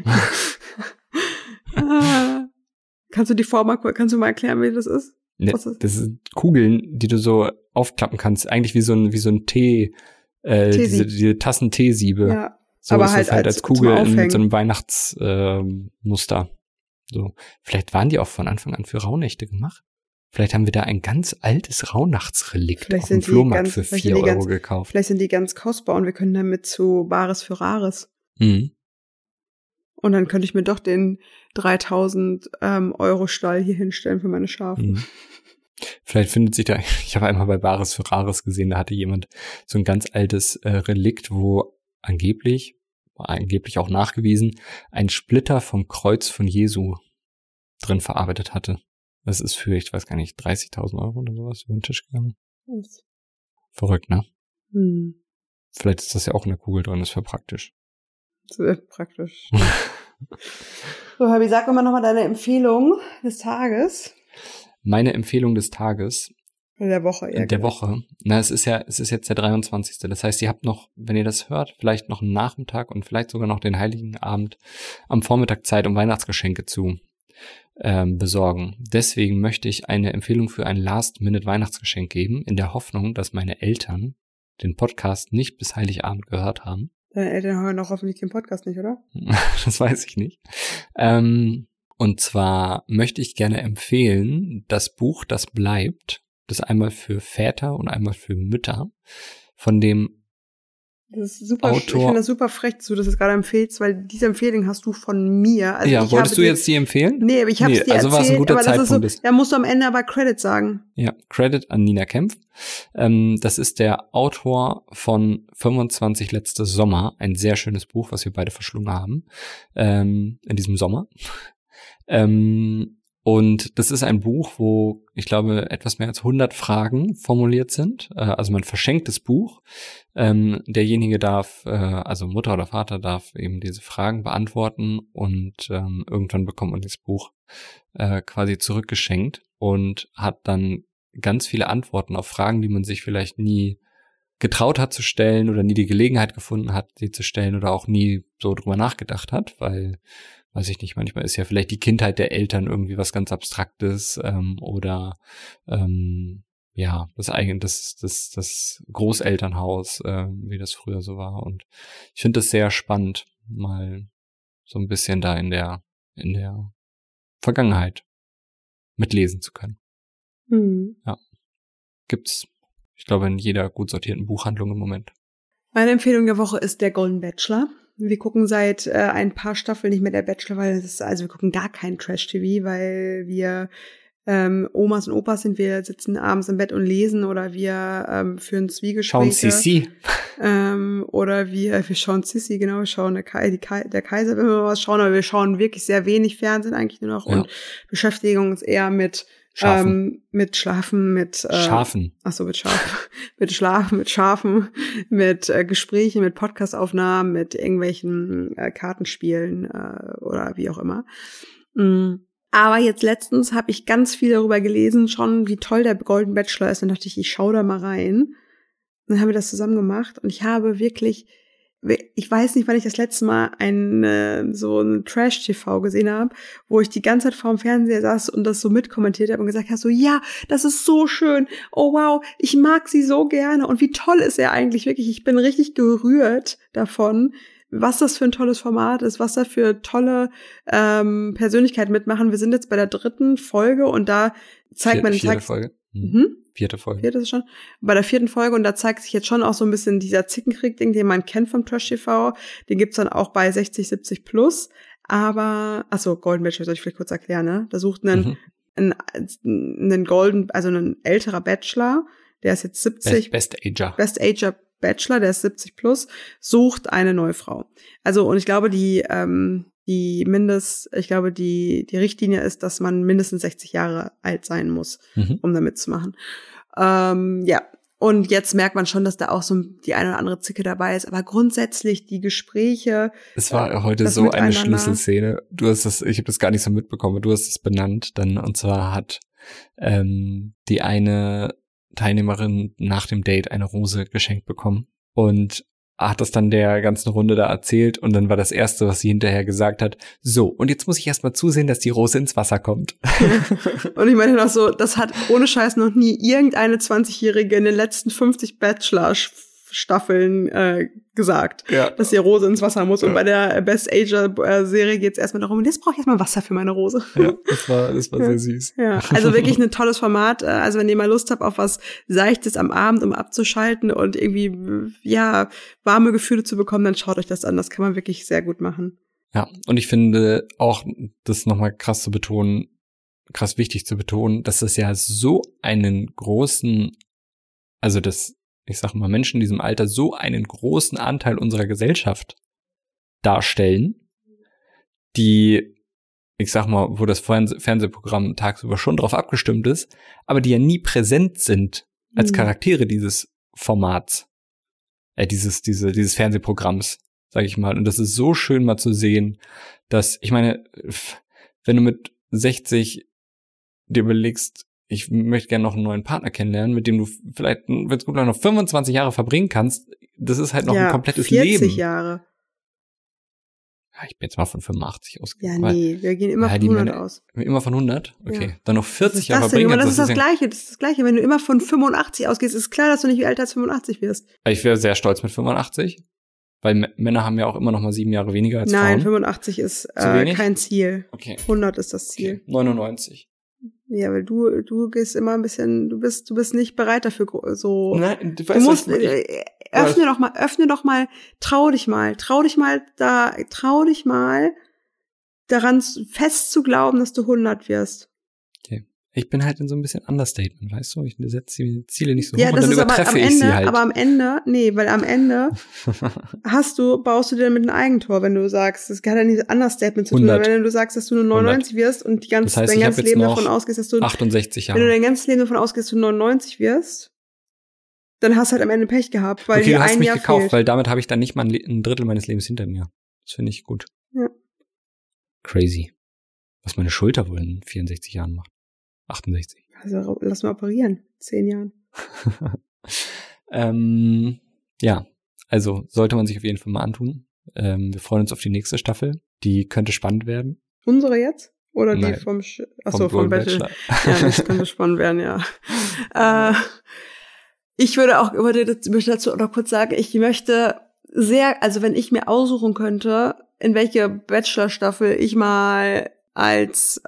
meine? Kannst du mal erklären, wie das ist?
Ja, das sind Kugeln, die du so aufklappen kannst. Eigentlich wie so ein Tee, diese Tassen-Teesiebe. Ja, so aber ist halt als Kugel mit so einem Weihnachtsmuster. So. Vielleicht waren die auch von Anfang an für Rauhnächte gemacht. Vielleicht haben wir da ein ganz altes Rauhnachtsrelikt auf dem Flohmarkt für 4 Euro gekauft.
Vielleicht sind die ganz kostbar und wir können damit zu Bares für Rares. Und dann könnte ich mir doch den 3.000 Euro Stall hier hinstellen für meine Schafe.
Vielleicht findet sich ich habe einmal bei Bares für Rares gesehen, da hatte jemand so ein ganz altes Relikt, wo angeblich auch nachgewiesen, ein Splitter vom Kreuz von Jesu drin verarbeitet hatte. Das ist für, ich weiß gar nicht, 30.000 Euro oder sowas über den Tisch gegangen. Was? Verrückt, ne? Vielleicht ist das ja auch in der Kugel drin, ist für praktisch.
Sehr praktisch. So, Herbie, sag mir nochmal deine Empfehlung des Tages.
Meine Empfehlung des Tages.
Der Woche, eher
der Woche. Na, es ist jetzt der 23. Das heißt, ihr habt noch, wenn ihr das hört, vielleicht noch einen Nachmittag und vielleicht sogar noch den Heiligen Abend am Vormittag Zeit, um Weihnachtsgeschenke zu besorgen. Deswegen möchte ich eine Empfehlung für ein Last-Minute-Weihnachtsgeschenk geben, in der Hoffnung, dass meine Eltern den Podcast nicht bis Heiligabend gehört haben.
Deine Eltern hören doch hoffentlich den Podcast nicht, oder?
Das weiß ich nicht. Und zwar möchte ich gerne empfehlen, das Buch Das bleibt, das einmal für Väter und einmal für Mütter, von dem
Das ist super. Ich finde das super frech, dass du das jetzt gerade empfehlst, weil diese Empfehlung hast du von mir.
Also ja, wolltest du jetzt die empfehlen?
Nee, aber ich habe es dir
also
erzählt.
War es ein guter
aber
Zeitpunkt.
Das ist so, da musst du am Ende aber Credit sagen.
Ja, Credit an Nina Kempf. Das ist der Autor von 25 letzte Sommer. Ein sehr schönes Buch, was wir beide verschlungen haben in diesem Sommer. Und das ist ein Buch, wo ich glaube etwas mehr als 100 Fragen formuliert sind. Also man verschenkt das Buch. Derjenige darf, also Mutter oder Vater darf eben diese Fragen beantworten und irgendwann bekommt man das Buch quasi zurückgeschenkt und hat dann ganz viele Antworten auf Fragen, die man sich vielleicht nie getraut hat zu stellen oder nie die Gelegenheit gefunden hat, sie zu stellen oder auch nie so drüber nachgedacht hat, weil weiß ich nicht, manchmal ist ja vielleicht die Kindheit der Eltern irgendwie was ganz Abstraktes oder ja, das Großelternhaus, wie das früher so war. Und ich finde das sehr spannend, mal so ein bisschen da in der Vergangenheit mitlesen zu können.
Mhm.
Ja. Gibt's, ich glaube, in jeder gut sortierten Buchhandlung im Moment.
Meine Empfehlung der Woche ist der Golden Bachelor. Wir gucken seit ein paar Staffeln nicht mehr der Bachelor, weil wir gucken gar kein Trash-TV, weil wir Omas und Opas sind, wir sitzen abends im Bett und lesen oder wir führen Zwiegespräche.
Schauen Sissi.
Oder wir schauen Sissi, genau, wir schauen der Kaiser, wenn wir was schauen, aber wir schauen wirklich sehr wenig Fernsehen eigentlich nur noch und beschäftigen uns eher mit Schafen. Mit Schlafen, mit
Schafen.
Achso, mit Schafen. Mit Schlafen, mit Schafen, mit Gesprächen, mit Podcastaufnahmen, mit irgendwelchen Kartenspielen oder wie auch immer. Aber jetzt letztens habe ich ganz viel darüber gelesen, schon wie toll der Golden Bachelor ist. Dann dachte ich schau da mal rein. Dann haben wir das zusammen gemacht und ich habe wirklich, ich weiß nicht, wann ich das letzte Mal so ein Trash-TV gesehen habe, wo ich die ganze Zeit vorm Fernseher saß und das so mitkommentiert habe und gesagt habe, so, ja, das ist so schön, oh wow, ich mag sie so gerne und wie toll ist er eigentlich, wirklich, ich bin richtig gerührt davon, was das für ein tolles Format ist, was da für tolle Persönlichkeiten mitmachen. Wir sind jetzt bei der 3. Folge und da zeigt man den
Vierte Folge.
Mhm.
4. Folge.
4. ist schon. Bei der 4. Folge und da zeigt sich jetzt schon auch so ein bisschen dieser Zickenkrieg-Ding, den man kennt vom Trash-TV. Den gibt's dann auch bei 60, 70 plus. Aber, Golden Bachelor soll ich vielleicht kurz erklären, ne? Da sucht einen Golden, also ein älterer Bachelor, der ist jetzt 70.
Best Ager
Bachelor, der ist 70 plus, sucht eine neue Frau. Also, und ich glaube, die Richtlinie ist, dass man mindestens 60 Jahre alt sein muss, um da mitzumachen. Ja. Und jetzt merkt man schon, dass da auch so die eine oder andere Zicke dabei ist. Aber grundsätzlich die Gespräche.
Es war heute so eine Schlüsselszene. Ich habe das gar nicht so mitbekommen, du hast es benannt dann. Und zwar hat die eine Teilnehmerin nach dem Date eine Rose geschenkt bekommen und hat das dann der ganzen Runde da erzählt und dann war das Erste, was sie hinterher gesagt hat, so, und jetzt muss ich erstmal zusehen, dass die Rose ins Wasser kommt.
Und ich meine noch so, das hat ohne Scheiß noch nie irgendeine 20-Jährige in den letzten 50 Bachelor-Staffeln gesagt, dass die Rose ins Wasser muss. Und bei der Best Ager-Serie geht es erstmal darum, jetzt brauche ich erstmal Wasser für meine Rose.
Ja, das war sehr süß.
Ja, also wirklich ein tolles Format. Also wenn ihr mal Lust habt auf was Seichtes am Abend, um abzuschalten und irgendwie, ja, warme Gefühle zu bekommen, dann schaut euch das an. Das kann man wirklich sehr gut machen.
Ja, und ich finde auch, das nochmal krass wichtig zu betonen, dass es ja so einen großen, also das, ich sag mal, Menschen in diesem Alter so einen großen Anteil unserer Gesellschaft darstellen, die, ich sag mal, wo das Fernsehprogramm tagsüber schon drauf abgestimmt ist, aber die ja nie präsent sind als Charaktere dieses Formats, dieses Fernsehprogramms, sag ich mal. Und das ist so schön mal zu sehen, dass, ich meine, wenn du mit 60 dir überlegst, ich möchte gerne noch einen neuen Partner kennenlernen, mit dem du vielleicht, wenn es gut läuft, noch 25 Jahre verbringen kannst. Das ist halt noch ein komplettes
40
Leben.
Jahre.
Ja, ich bin jetzt mal von 85
ausgegangen. Ja, nee, wir gehen immer von 100 aus.
Immer von 100? Okay, ja. Dann noch 40 Jahre
verbringen kannst.
Das
ist das Gleiche. Wenn du immer von 85 ausgehst, ist klar, dass du nicht wie älter als 85 wirst.
Ich wäre sehr stolz mit 85. Weil Männer haben ja auch immer noch mal 7 Jahre weniger als Frauen.
Nein, 85 ist kein Ziel.
Okay.
100 ist das Ziel.
Okay. 99.
Ja, weil du gehst immer ein bisschen, du bist nicht bereit dafür, so.
Nein,
du musst, öffne doch mal, trau dich mal daran fest zu glauben, dass du 100 wirst.
Okay. Ich bin halt in so ein bisschen Understatement, weißt du? Ich setze die Ziele nicht so hoch
ja,
und dann übertreffe ich sie halt.
Aber am Ende baust du dir mit einem Eigentor, wenn du sagst, das hat ja nicht Understatement zu tun, wenn du sagst, dass du nur 99 wirst und dein ganzes Leben davon ausgehst, dass du
68 Jahre.
Wenn du dein ganzes Leben davon ausgehst, dass du 99 wirst, dann hast du halt am Ende Pech gehabt, weil dir ein Jahr fehlt. Okay, du hast mich gekauft,
weil damit habe ich dann nicht mal ein Drittel meines Lebens hinter mir. Das finde ich gut.
Ja.
Crazy. Was meine Schulter wohl in 64 Jahren macht. 68.
Also lass mal operieren. 10 Jahren.
Ja, also sollte man sich auf jeden Fall mal antun. Wir freuen uns auf die nächste Staffel. Die könnte spannend werden.
Unsere jetzt? Oder
Nein,
die vom Bachelor. Ja, das könnte spannend werden, ja. Ich möchte dazu auch noch kurz sagen, ich möchte also wenn ich mir aussuchen könnte, in welche Bachelor-Staffel ich mal als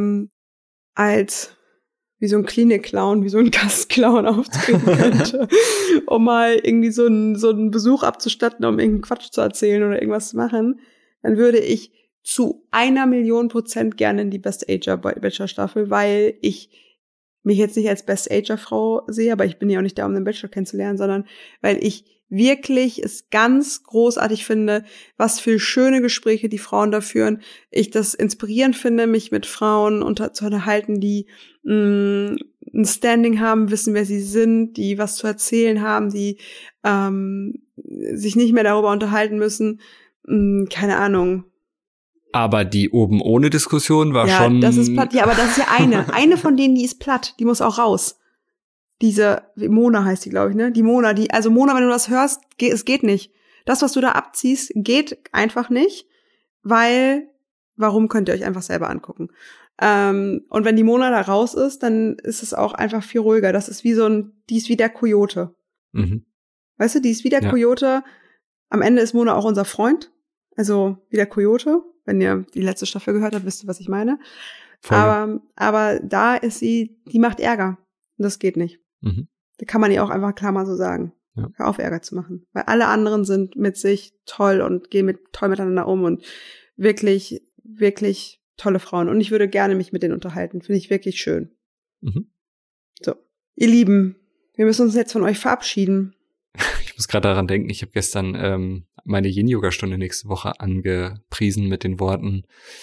wie so ein Klinik-Clown, wie so ein Gastclown auftreten könnte, um mal irgendwie so einen Besuch abzustatten, um irgendeinen Quatsch zu erzählen oder irgendwas zu machen, dann würde ich zu 1.000.000% gerne in die Best Ager Bachelor-Staffel, weil ich mich jetzt nicht als Best Ager-Frau sehe, aber ich bin ja auch nicht da, um den Bachelor kennenzulernen, sondern weil ich wirklich es ganz großartig finde, was für schöne Gespräche die Frauen da führen. Ich das inspirierend finde, mich mit Frauen zu unterhalten, die ein Standing haben, wissen, wer sie sind, die was zu erzählen haben, die sich nicht mehr darüber unterhalten müssen. Keine Ahnung.
Aber die oben ohne Diskussion war schon...
Das ist platt. Ja, aber das ist ja eine. Eine von denen, die ist platt. Die muss auch raus. Diese, Mona heißt die, glaube ich, ne? Die Mona, Mona, wenn du das hörst, es geht nicht. Das, was du da abziehst, geht einfach nicht, weil, warum könnt ihr euch einfach selber angucken? Und wenn die Mona da raus ist, dann ist es auch einfach viel ruhiger. Das ist die ist wie der Coyote.
Mhm.
Weißt du, die ist wie der Coyote. Am Ende ist Mona auch unser Freund. Also, wie der Coyote. Wenn ihr die letzte Staffel gehört habt, wisst ihr, was ich meine. Aber da ist die macht Ärger. Und das geht nicht.
Mhm.
Da kann man ihr auch einfach klar mal so sagen.
Ja.
Hör auf, Ärger zu machen. Weil alle anderen sind mit sich toll und gehen toll miteinander um und wirklich, wirklich tolle Frauen. Und ich würde gerne mich mit denen unterhalten. Finde ich wirklich schön.
Mhm.
So. Ihr Lieben, wir müssen uns jetzt von euch verabschieden.
Ich muss gerade daran denken, ich habe gestern meine Yin-Yoga-Stunde nächste Woche angepriesen mit den Worten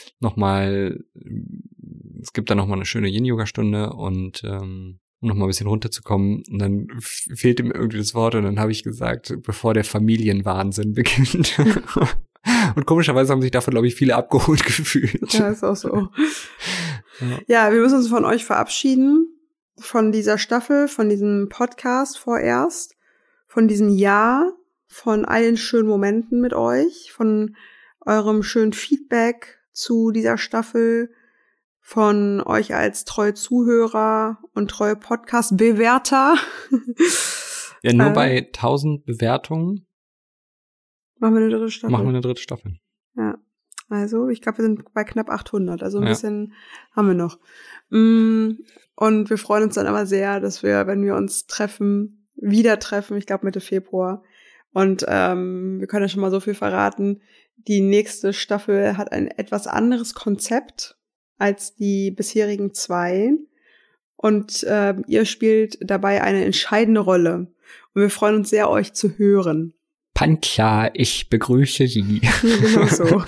es gibt da nochmal eine schöne Yin-Yoga-Stunde und um nochmal ein bisschen runterzukommen. Und dann fehlte mir irgendwie das Wort und dann habe ich gesagt, bevor der Familienwahnsinn beginnt. Und komischerweise haben sich davon, glaube ich, viele abgeholt gefühlt.
Ja, ist auch so. Ja, wir müssen uns von euch verabschieden, von dieser Staffel, von diesem Podcast vorerst, von diesem Jahr, von allen schönen Momenten mit euch, von eurem schönen Feedback zu dieser Staffel, von euch als treue Zuhörer und treue Podcast-Bewerter.
Ja, nur bei 1000 Bewertungen
machen wir eine dritte Staffel. Ja, also ich glaube, wir sind bei knapp 800, also ein bisschen haben wir noch. Und wir freuen uns dann aber sehr, dass wir, wenn wir uns wieder treffen, ich glaube Mitte Februar. Und wir können ja schon mal so viel verraten, die nächste Staffel hat ein etwas anderes Konzept als die bisherigen 2. Und ihr spielt dabei eine entscheidende Rolle. Und wir freuen uns sehr, euch zu hören.
Pancha, ich begrüße Sie.
Genau so.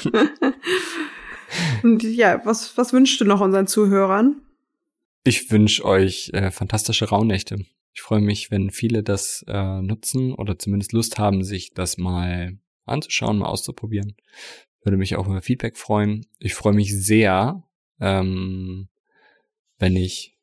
Und ja, was wünschst du noch unseren Zuhörern?
Ich wünsche euch fantastische Rauhnächte. Ich freue mich, wenn viele das nutzen oder zumindest Lust haben, sich das mal anzuschauen, mal auszuprobieren. Würde mich auch über Feedback freuen. Ich freue mich sehr, wenn ich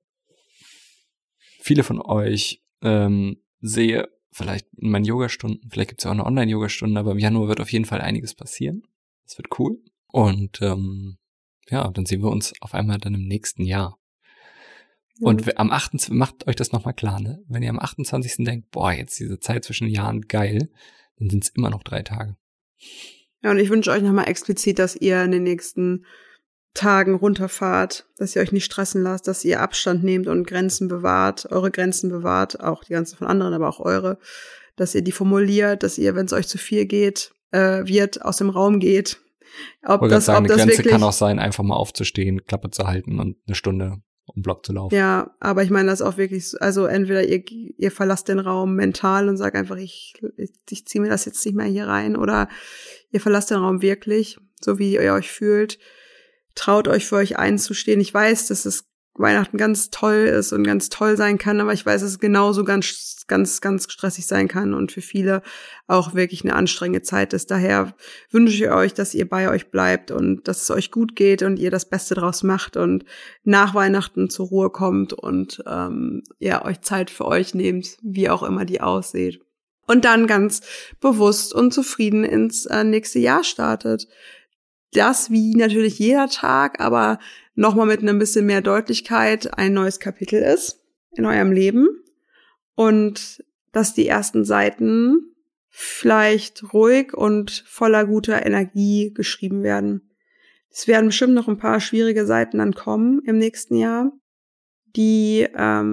viele von euch sehe, vielleicht in meinen Yogastunden, vielleicht gibt es ja auch eine Online-Yogastunde, aber im Januar wird auf jeden Fall einiges passieren. Das wird cool. Und dann sehen wir uns auf einmal dann im nächsten Jahr. Ja. Und am 28. macht euch das nochmal klar, ne? Wenn ihr am 28. denkt, boah, jetzt diese Zeit zwischen den Jahren, geil, dann sind es immer noch 3 Tage.
Ja, und ich wünsche euch nochmal explizit, dass ihr in den nächsten Tagen runterfahrt, dass ihr euch nicht stressen lasst, dass ihr Abstand nehmt und Grenzen bewahrt, eure Grenzen bewahrt, auch die ganzen von anderen, aber auch eure, dass ihr die formuliert, dass ihr, wenn es euch zu viel wird, aus dem Raum geht.
Eine Grenze wirklich, kann auch sein, einfach mal aufzustehen, Klappe zu halten und eine Stunde um den Block zu laufen.
Ja, aber ich meine das auch wirklich, also entweder ihr verlasst den Raum mental und sagt einfach, ich ziehe mir das jetzt nicht mehr hier rein, oder ihr verlasst den Raum wirklich, so wie ihr euch fühlt. Traut euch für euch einzustehen. Ich weiß, dass es Weihnachten ganz toll ist und ganz toll sein kann, aber ich weiß, dass es genauso ganz, ganz, ganz stressig sein kann und für viele auch wirklich eine anstrengende Zeit ist. Daher wünsche ich euch, dass ihr bei euch bleibt und dass es euch gut geht und ihr das Beste draus macht und nach Weihnachten zur Ruhe kommt und euch Zeit für euch nehmt, wie auch immer die aussieht. Und dann ganz bewusst und zufrieden ins nächste Jahr startet. Das, wie natürlich jeder Tag, aber nochmal mit ein bisschen mehr Deutlichkeit ein neues Kapitel ist in eurem Leben und dass die ersten Seiten vielleicht ruhig und voller guter Energie geschrieben werden. Es werden bestimmt noch ein paar schwierige Seiten dann kommen im nächsten Jahr, die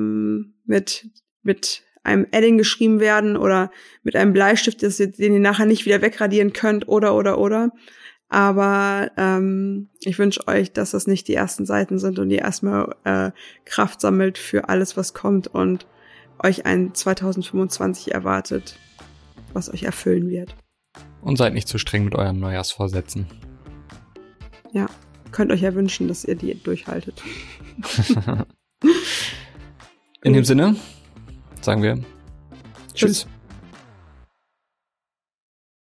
mit einem Edding geschrieben werden oder mit einem Bleistift, den ihr nachher nicht wieder wegradieren könnt oder. Aber ich wünsche euch, dass das nicht die ersten Seiten sind und ihr erstmal Kraft sammelt für alles, was kommt und euch ein 2025 erwartet, was euch erfüllen wird.
Und seid nicht zu streng mit euren Neujahrsvorsätzen.
Ja, könnt euch ja wünschen, dass ihr die durchhaltet.
In dem Sinne sagen wir Tschüss.